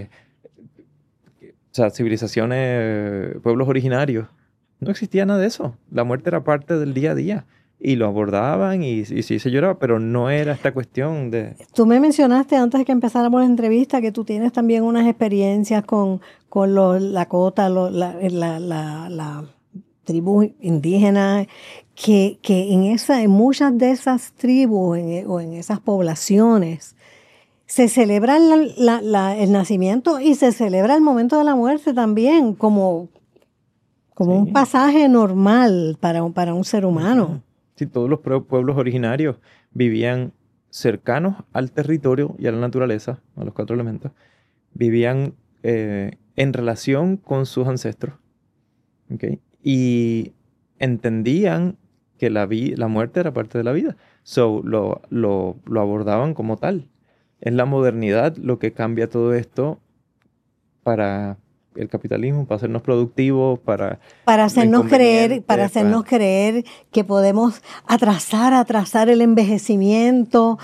o sea, civilizaciones, pueblos originarios, no existía nada de eso. La muerte era parte del día a día. Y lo abordaban y sí se lloraba, pero no era esta cuestión de... Tú me mencionaste antes de que empezáramos la entrevista que tú tienes también unas experiencias con los Lakota, la tribu indígena, que en muchas de esas tribus o en esas poblaciones se celebra el nacimiento y se celebra el momento de la muerte también, como un Sí. pasaje normal para un ser humano. Ujú. Sí, todos los pueblos originarios vivían cercanos al territorio y a la naturaleza, a los cuatro elementos. Vivían en relación con sus ancestros. ¿Ok? Y entendían que la muerte era parte de la vida. So, lo abordaban como tal. Es la modernidad lo que cambia todo esto para el capitalismo, para hacernos productivos, para Para lo inconveniente, hacernos creer que podemos atrasar el envejecimiento,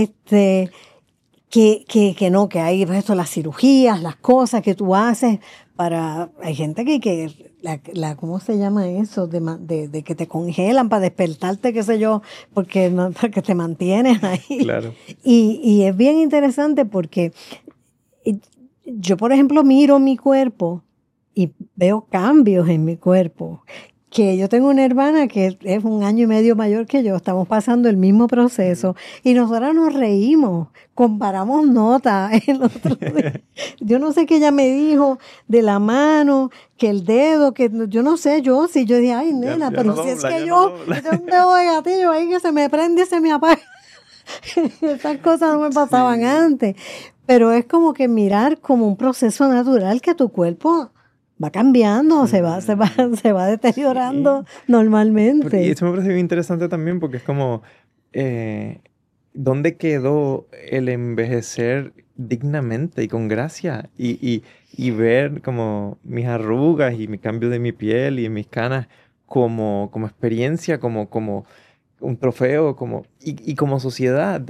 que no, que hay esto, las cirugías, las cosas que tú haces hay gente ¿cómo se llama eso? De que te congelan para despertarte, qué sé yo, porque no, que te mantienes ahí. Claro. Y es bien interesante porque y yo, por ejemplo, miro mi cuerpo y veo cambios en mi cuerpo. Que yo tengo una hermana que es 1 año y medio mayor que yo, estamos pasando el mismo proceso y nosotras nos reímos, comparamos notas el otro día. Yo no sé qué ella me dijo de la mano, que el dedo, que yo no sé, yo dije, ay nena, Ya pero no si es dobla, que ya no yo dobla. tengo un dedo de gatillo ahí que se me prende y se me apaga. Esas cosas no me pasaban Sí. antes. Pero es como que mirar como un proceso natural que tu cuerpo va cambiando, se va Sí. deteriorando normalmente. Y eso me parece bien interesante también porque es como, eh, ¿dónde quedó el envejecer dignamente y con gracia? Y ver como mis arrugas y mi cambio de mi piel y mis canas como experiencia, como un trofeo, y como sociedad.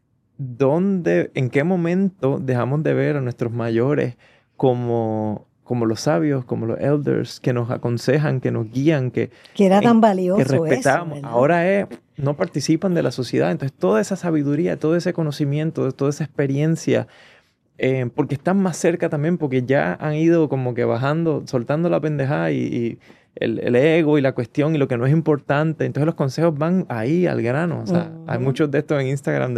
¿En qué momento dejamos de ver a nuestros mayores como los sabios, como los elders, que nos aconsejan, que nos guían, Que era tan que valioso eso, respetamos? ¿verdad? Ahora no participan de la sociedad. Entonces, toda esa sabiduría, todo ese conocimiento, toda esa experiencia, porque están más cerca también, porque ya han ido como que bajando, soltando la pendejada y el ego y la cuestión y lo que no es importante. Entonces los consejos van ahí al grano. O sea, hay Ujú. muchos de estos en Instagram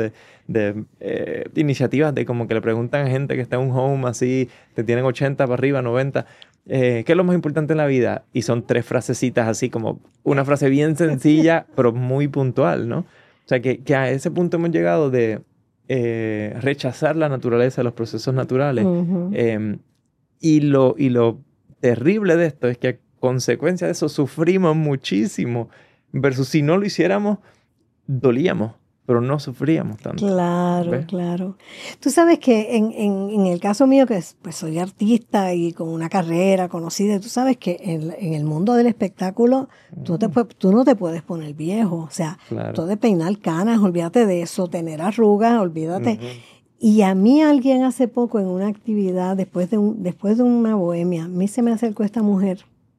de iniciativas de como que le preguntan a gente que está en un home así, te tienen 80 para arriba, 90. ¿Qué es lo más importante en la vida? Y son 3 frasecitas así como una frase bien sencilla, pero muy puntual, ¿no? O sea, que a ese punto hemos llegado de rechazar la naturaleza, los procesos naturales. Ujú. Y lo terrible de esto es que a consecuencia de eso sufrimos muchísimo, versus si no lo hiciéramos, dolíamos, pero no sufríamos tanto. Claro, ¿Ves? claro. Tú sabes que en el caso mío, que pues soy artista y con una carrera conocida, tú sabes que en el mundo del espectáculo Mm, tú no te puedes poner viejo. O sea, tú claro. de peinar canas, olvídate de eso, tener arrugas, olvídate. Ujú. Y a mí alguien hace poco en una actividad, después de una bohemia, a mí se me acercó esta mujer,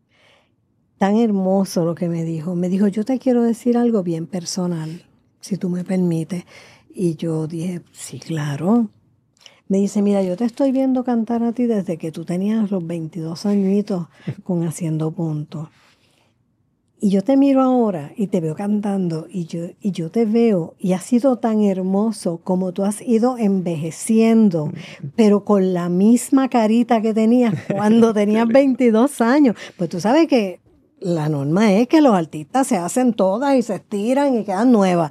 tan hermoso lo que me dijo. Me dijo, yo te quiero decir algo bien personal, si tú me permites. Y yo dije, sí, claro. Me dice, mira, yo te estoy viendo cantar a ti desde que tú tenías los 22 añitos con Haciendo Punto. Y yo te miro ahora y te veo cantando y yo te veo y has sido tan hermoso como tú has ido envejeciendo, pero con la misma carita que tenías cuando Qué tenías lindo. 22 años. Pues tú sabes que la norma es que los artistas se hacen todas y se estiran y quedan nuevas.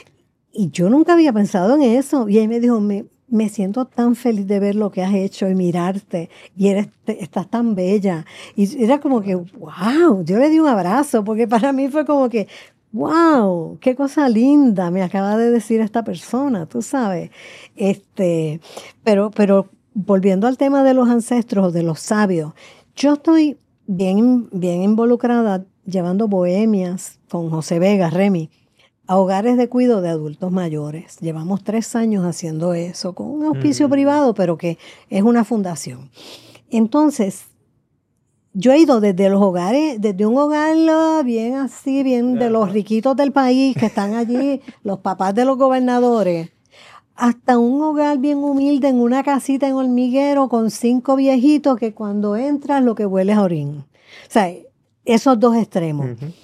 Y yo nunca había pensado en eso. Y él me dijo, me siento tan feliz de ver lo que has hecho y mirarte. Y estás tan bella. Y era como que, wow, yo le di un abrazo, porque para mí fue como que, wow, qué cosa linda me acaba de decir esta persona, tú sabes. Este, pero volviendo al tema de los ancestros, de los sabios, yo estoy bien involucrada llevando bohemias con José Vega, Remy, a hogares de cuidado de adultos mayores. Llevamos 3 años haciendo eso con un auspicio Mm, privado, pero que es una fundación. Entonces, yo he ido desde los hogares, desde un hogar bien así, bien de los ajá. riquitos del país que están allí, los papás de los gobernadores, hasta un hogar bien humilde en una casita en hormiguero con 5 viejitos que cuando entras lo que huele es a orín. O sea, esos dos extremos. Ujú.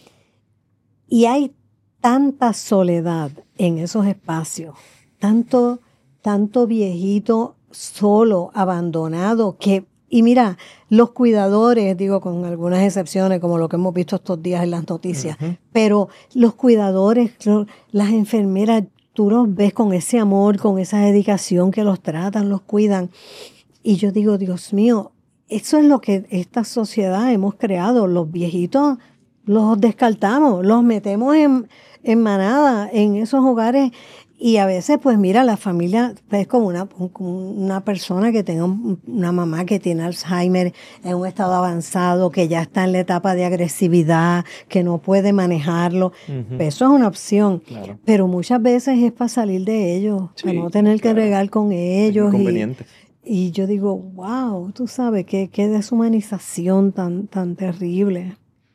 Y hay tanta soledad en esos espacios, tanto, tanto viejito solo, abandonado, que, y mira, los cuidadores, digo con algunas excepciones, como lo que hemos visto estos días en las noticias, Ujú. pero los cuidadores, las enfermeras, tú los ves con ese amor, con esa dedicación que los tratan, los cuidan. Y yo digo, Dios mío, eso es lo que esta sociedad hemos creado. Los viejitos los descartamos, los metemos en manada, en esos hogares. Y a veces, pues mira, la familia es como una persona que tenga una mamá que tiene Alzheimer en un estado avanzado, que ya está en la etapa de agresividad, que no puede manejarlo. Ujú. Pues eso es una opción. Claro. Pero muchas veces es para salir de ellos, para no Sí, tener que claro. regar con Es ellos inconveniente. y yo digo, wow, tú sabes, qué deshumanización tan terrible.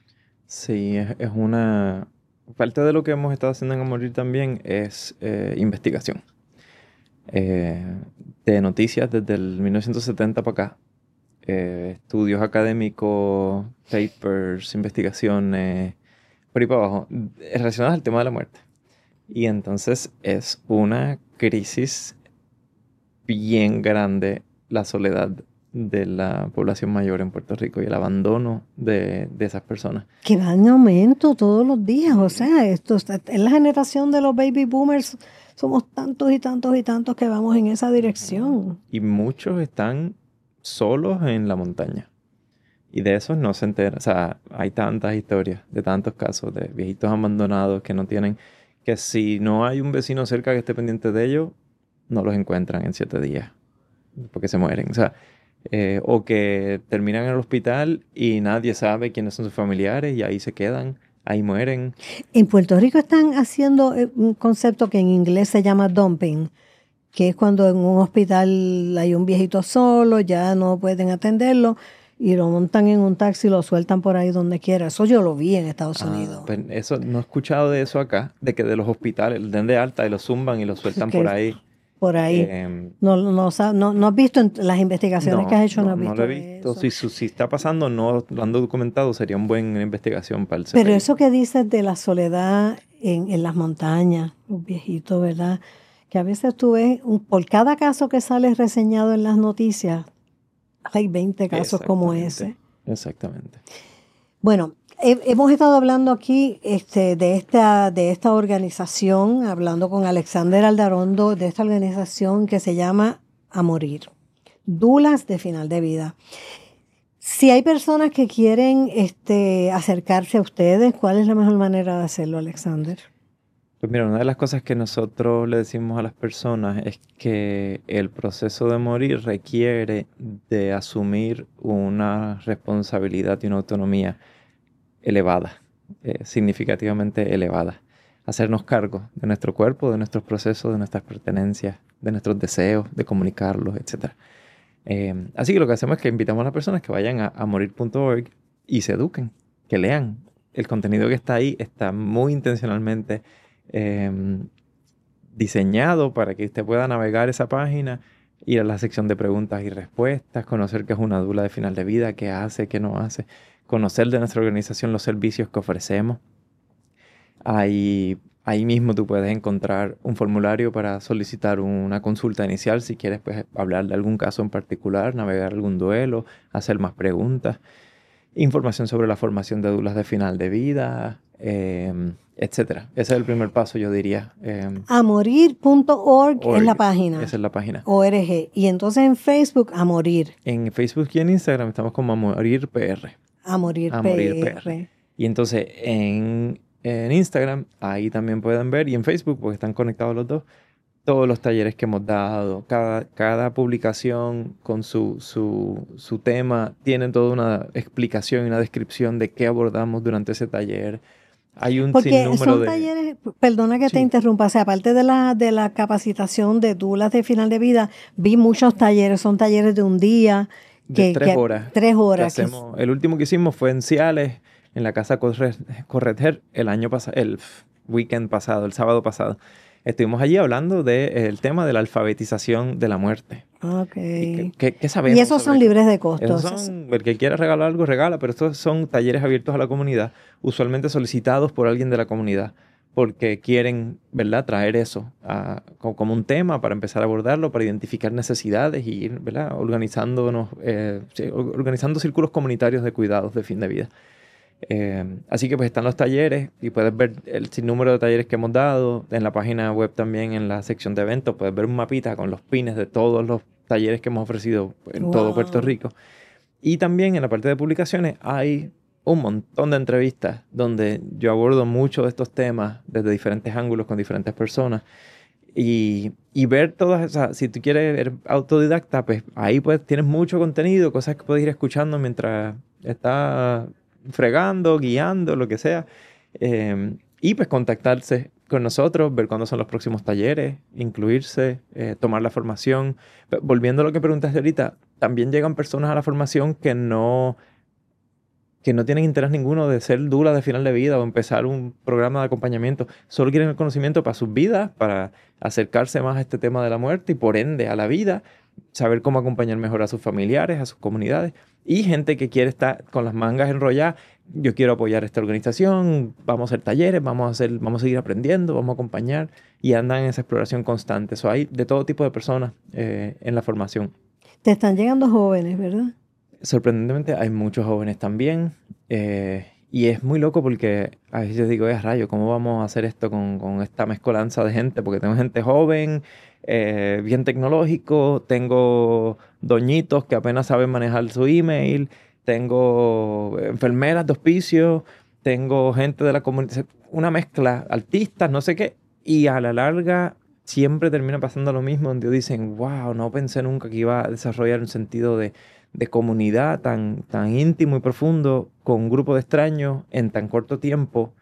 Sí, es una... Parte de lo que hemos estado haciendo en A Morir también es investigación. Eh, de noticias desde el 1970 para acá. Estudios académicos, papers, investigaciones, por ahí para abajo, relacionadas al tema de la muerte. Y entonces es una crisis bien grande la soledad de la población mayor en Puerto Rico y el abandono de esas personas. Que va en aumento todos los días. O Sí. sea, es la generación de los baby boomers. Somos tantos y tantos y tantos que vamos en esa Ujú. dirección. Y muchos están solos en la montaña. Y de esos no se enteran. O sea, hay tantas historias de tantos casos de viejitos abandonados que no tienen, que si no hay un vecino cerca que esté pendiente de ellos, no los encuentran en 7 días, porque se mueren. O sea, o que terminan en el hospital y nadie sabe quiénes son sus familiares y ahí se quedan, ahí mueren. En Puerto Rico están haciendo un concepto que en inglés se llama dumping, que es cuando en un hospital hay un viejito solo, ya no pueden atenderlo y lo montan en un taxi y lo sueltan por ahí donde quiera. Eso yo lo vi en Estados Ah, Unidos. pues eso, no he escuchado de eso acá, de que de los hospitales los den de alta y los zumban y los Es sueltan por que ahí. por ahí. Em, No has visto en las investigaciones que has No, hecho, no has no lo he visto de visto. eso. Si está pasando, no lo han documentado, sería una buena investigación para el Pero CPI. eso que dices de la soledad en las montañas, los viejitos, ¿verdad? Que a veces tú ves, por cada caso que sale reseñado en las noticias, hay 20 casos como Exactamente, ese. exactamente. Bueno, hemos estado hablando aquí de esta organización, hablando con Alexander Aldarondo, de esta organización que se llama A Morir, Dulas de Final de Vida. Si hay personas que quieren acercarse a ustedes, ¿cuál es la mejor manera de hacerlo, Alexander? Pues mira, una de las cosas que nosotros le decimos a las personas es que el proceso de morir requiere de asumir una responsabilidad y una autonomía elevada, significativamente elevada. Hacernos cargo de nuestro cuerpo, de nuestros procesos, de nuestras pertenencias, de nuestros deseos, de comunicarlos, etc. Así que lo que hacemos es que invitamos a las personas que vayan a morir.org y se eduquen, que lean. El contenido que está ahí está muy intencionalmente em, diseñado para que usted pueda navegar esa página, ir a la sección de preguntas y respuestas, conocer qué es una dula de final de vida, qué hace, qué no hace, conocer de nuestra organización los servicios que ofrecemos. Ahí mismo tú puedes encontrar un formulario para solicitar una consulta inicial si quieres pues, hablar de algún caso en particular, navegar algún duelo, hacer más preguntas. Información sobre la formación de dulas de final de vida, etcétera. Ese es el primer paso, yo diría. Amorir.org es la página. Esa es la página. ORG. Y entonces en Facebook, Amorir. En Facebook y en Instagram estamos como Amorir PR. Amorir PR. Y entonces en Instagram, ahí también pueden ver, y en Facebook, porque están conectados los dos, todos los talleres que hemos dado, cada publicación con su tema, tienen toda una explicación y una descripción de qué abordamos durante ese taller. Hay un sinnúmero son talleres, perdona que te interrumpa, o sea, aparte de la capacitación de dulas de final de vida, vi muchos talleres, son talleres de un día. De 3 horas. 3 horas. El último que hicimos fue en Ciales, en la casa Corretger, el weekend pasado, el sábado pasado. Estuvimos allí hablando del tema de la alfabetización de la muerte. Ok. ¿Qué sabemos? Y esos son libres de costo. El que quiera regalar algo, regala, pero estos son talleres abiertos a la comunidad, usualmente solicitados por alguien de la comunidad, porque quieren, ¿verdad?, traer eso como un tema para empezar a abordarlo, para identificar necesidades y ir, ¿verdad?, organizando círculos comunitarios de cuidados de fin de vida. Así que pues están los talleres y puedes ver el sinnúmero de talleres que hemos dado. En la página web también, en la sección de eventos, puedes ver un mapita con los pines de todos los talleres que hemos ofrecido en todo Puerto Rico. Y también en la parte de publicaciones hay un montón de entrevistas donde yo abordo muchos de estos temas desde diferentes ángulos con diferentes personas. Y ver todas esas, si tú quieres ser autodidacta, pues ahí pues tienes mucho contenido, cosas que puedes ir escuchando mientras estás fregando, guiando, lo que sea. Y pues contactarse con nosotros, ver cuándo son los próximos talleres, incluirse, tomar la formación. Volviendo a lo que preguntaste ahorita, también llegan personas a la formación que no tienen interés ninguno de ser dula de final de vida o empezar un programa de acompañamiento. Solo quieren el conocimiento para sus vidas, para acercarse más a este tema de la muerte y por ende a la vida, saber cómo acompañar mejor a sus familiares, a sus comunidades. Y gente que quiere estar con las mangas enrolladas. Yo quiero apoyar esta organización, vamos a hacer talleres, vamos a seguir aprendiendo, vamos a acompañar. Y andan en esa exploración constante. Hay de todo tipo de personas en la formación. Te están llegando jóvenes, ¿verdad? Sorprendentemente hay muchos jóvenes también. Y es muy loco porque a veces yo digo, rayo, ¿cómo vamos a hacer esto con esta mezcolanza de gente? Porque tengo gente joven, bien tecnológico, tengo doñitos que apenas saben manejar su email, tengo enfermeras de hospicio, tengo gente de la comunidad, una mezcla, artistas, no sé qué. Y a la larga siempre termina pasando lo mismo, donde dicen, wow, no pensé nunca que iba a desarrollar un sentido de comunidad tan íntimo y profundo con un grupo de extraños en tan corto tiempo.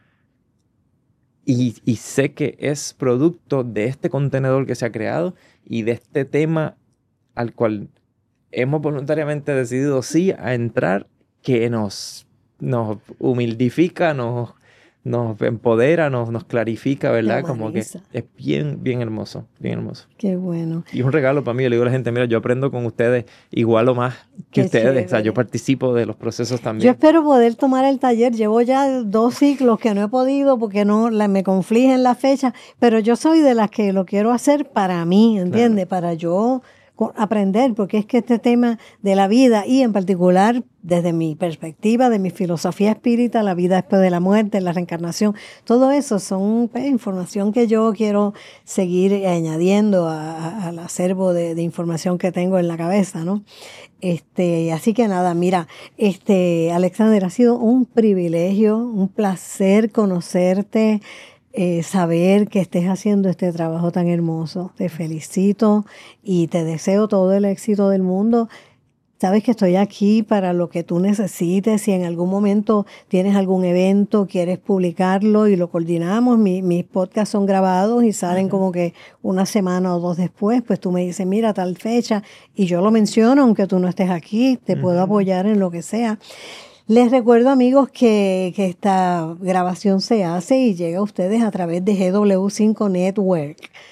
Y sé que es producto de este contenedor que se ha creado y de este tema al cual hemos voluntariamente decidido sí a entrar, que nos humildifica, nos empodera, nos clarifica, ¿verdad? Como que es bien, bien hermoso, bien hermoso. Qué bueno. Y es un regalo para mí. Yo le digo a la gente, mira, yo aprendo con ustedes igual o más que ustedes. Chévere. O sea, yo participo de los procesos también. Yo espero poder tomar el taller. Llevo ya 2 ciclos que no he podido porque me confligen la fecha, pero yo soy de las que lo quiero hacer para mí, ¿entiendes? Claro. Para yo aprender, porque es que este tema de la vida y en particular desde mi perspectiva, de mi filosofía espírita, la vida después de la muerte, la reencarnación, todo eso son información que yo quiero seguir añadiendo al acervo de información que tengo en la cabeza, ¿no? Así que nada, mira, Alexander, ha sido un privilegio, un placer conocerte, saber que estés haciendo este trabajo tan hermoso. Te felicito y te deseo todo el éxito del mundo. Sabes que estoy aquí para lo que tú necesites. Si en algún momento tienes algún evento, quieres publicarlo y lo coordinamos. Mis podcasts son grabados y salen como que una semana o 2 después. Pues tú me dices, mira, tal fecha, y yo lo menciono, aunque tú no estés aquí, te puedo apoyar en lo que sea. Les recuerdo, amigos, que esta grabación se hace y llega a ustedes a través de GW5 Network.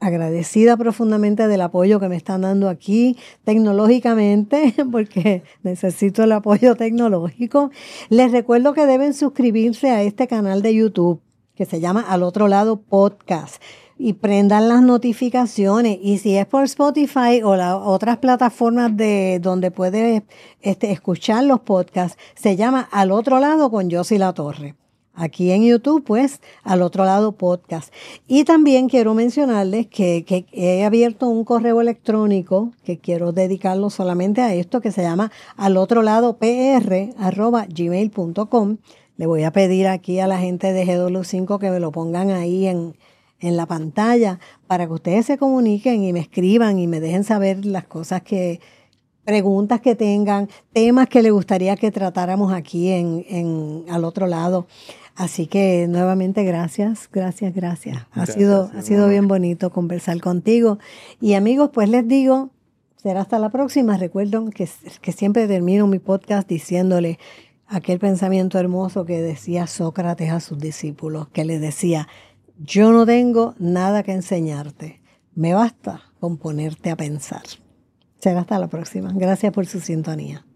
agradecida profundamente del apoyo que me están dando aquí tecnológicamente, porque necesito el apoyo tecnológico. Les recuerdo que deben suscribirse a este canal de YouTube que se llama Al Otro Lado Podcast y prendan las notificaciones. Y si es por Spotify o las otras plataformas de donde puedes escuchar los podcasts, se llama Al Otro Lado con Yossi La Torre. Aquí en YouTube, pues, Al Otro Lado Podcast. Y también quiero mencionarles que he abierto un correo electrónico que quiero dedicarlo solamente a esto, que se llama alotroladopr@gmail.com. Le voy a pedir aquí a la gente de GW5 que me lo pongan ahí en la pantalla para que ustedes se comuniquen y me escriban y me dejen saber las cosas preguntas que tengan, temas que les gustaría que tratáramos aquí en Al Otro Lado. Así que nuevamente gracias. Ha sido bien bonito conversar contigo. Y amigos, pues les digo, será hasta la próxima. Recuerden que siempre termino mi podcast diciéndole aquel pensamiento hermoso que decía Sócrates a sus discípulos, que les decía: yo no tengo nada que enseñarte, me basta con ponerte a pensar. Será hasta la próxima. Gracias por su sintonía.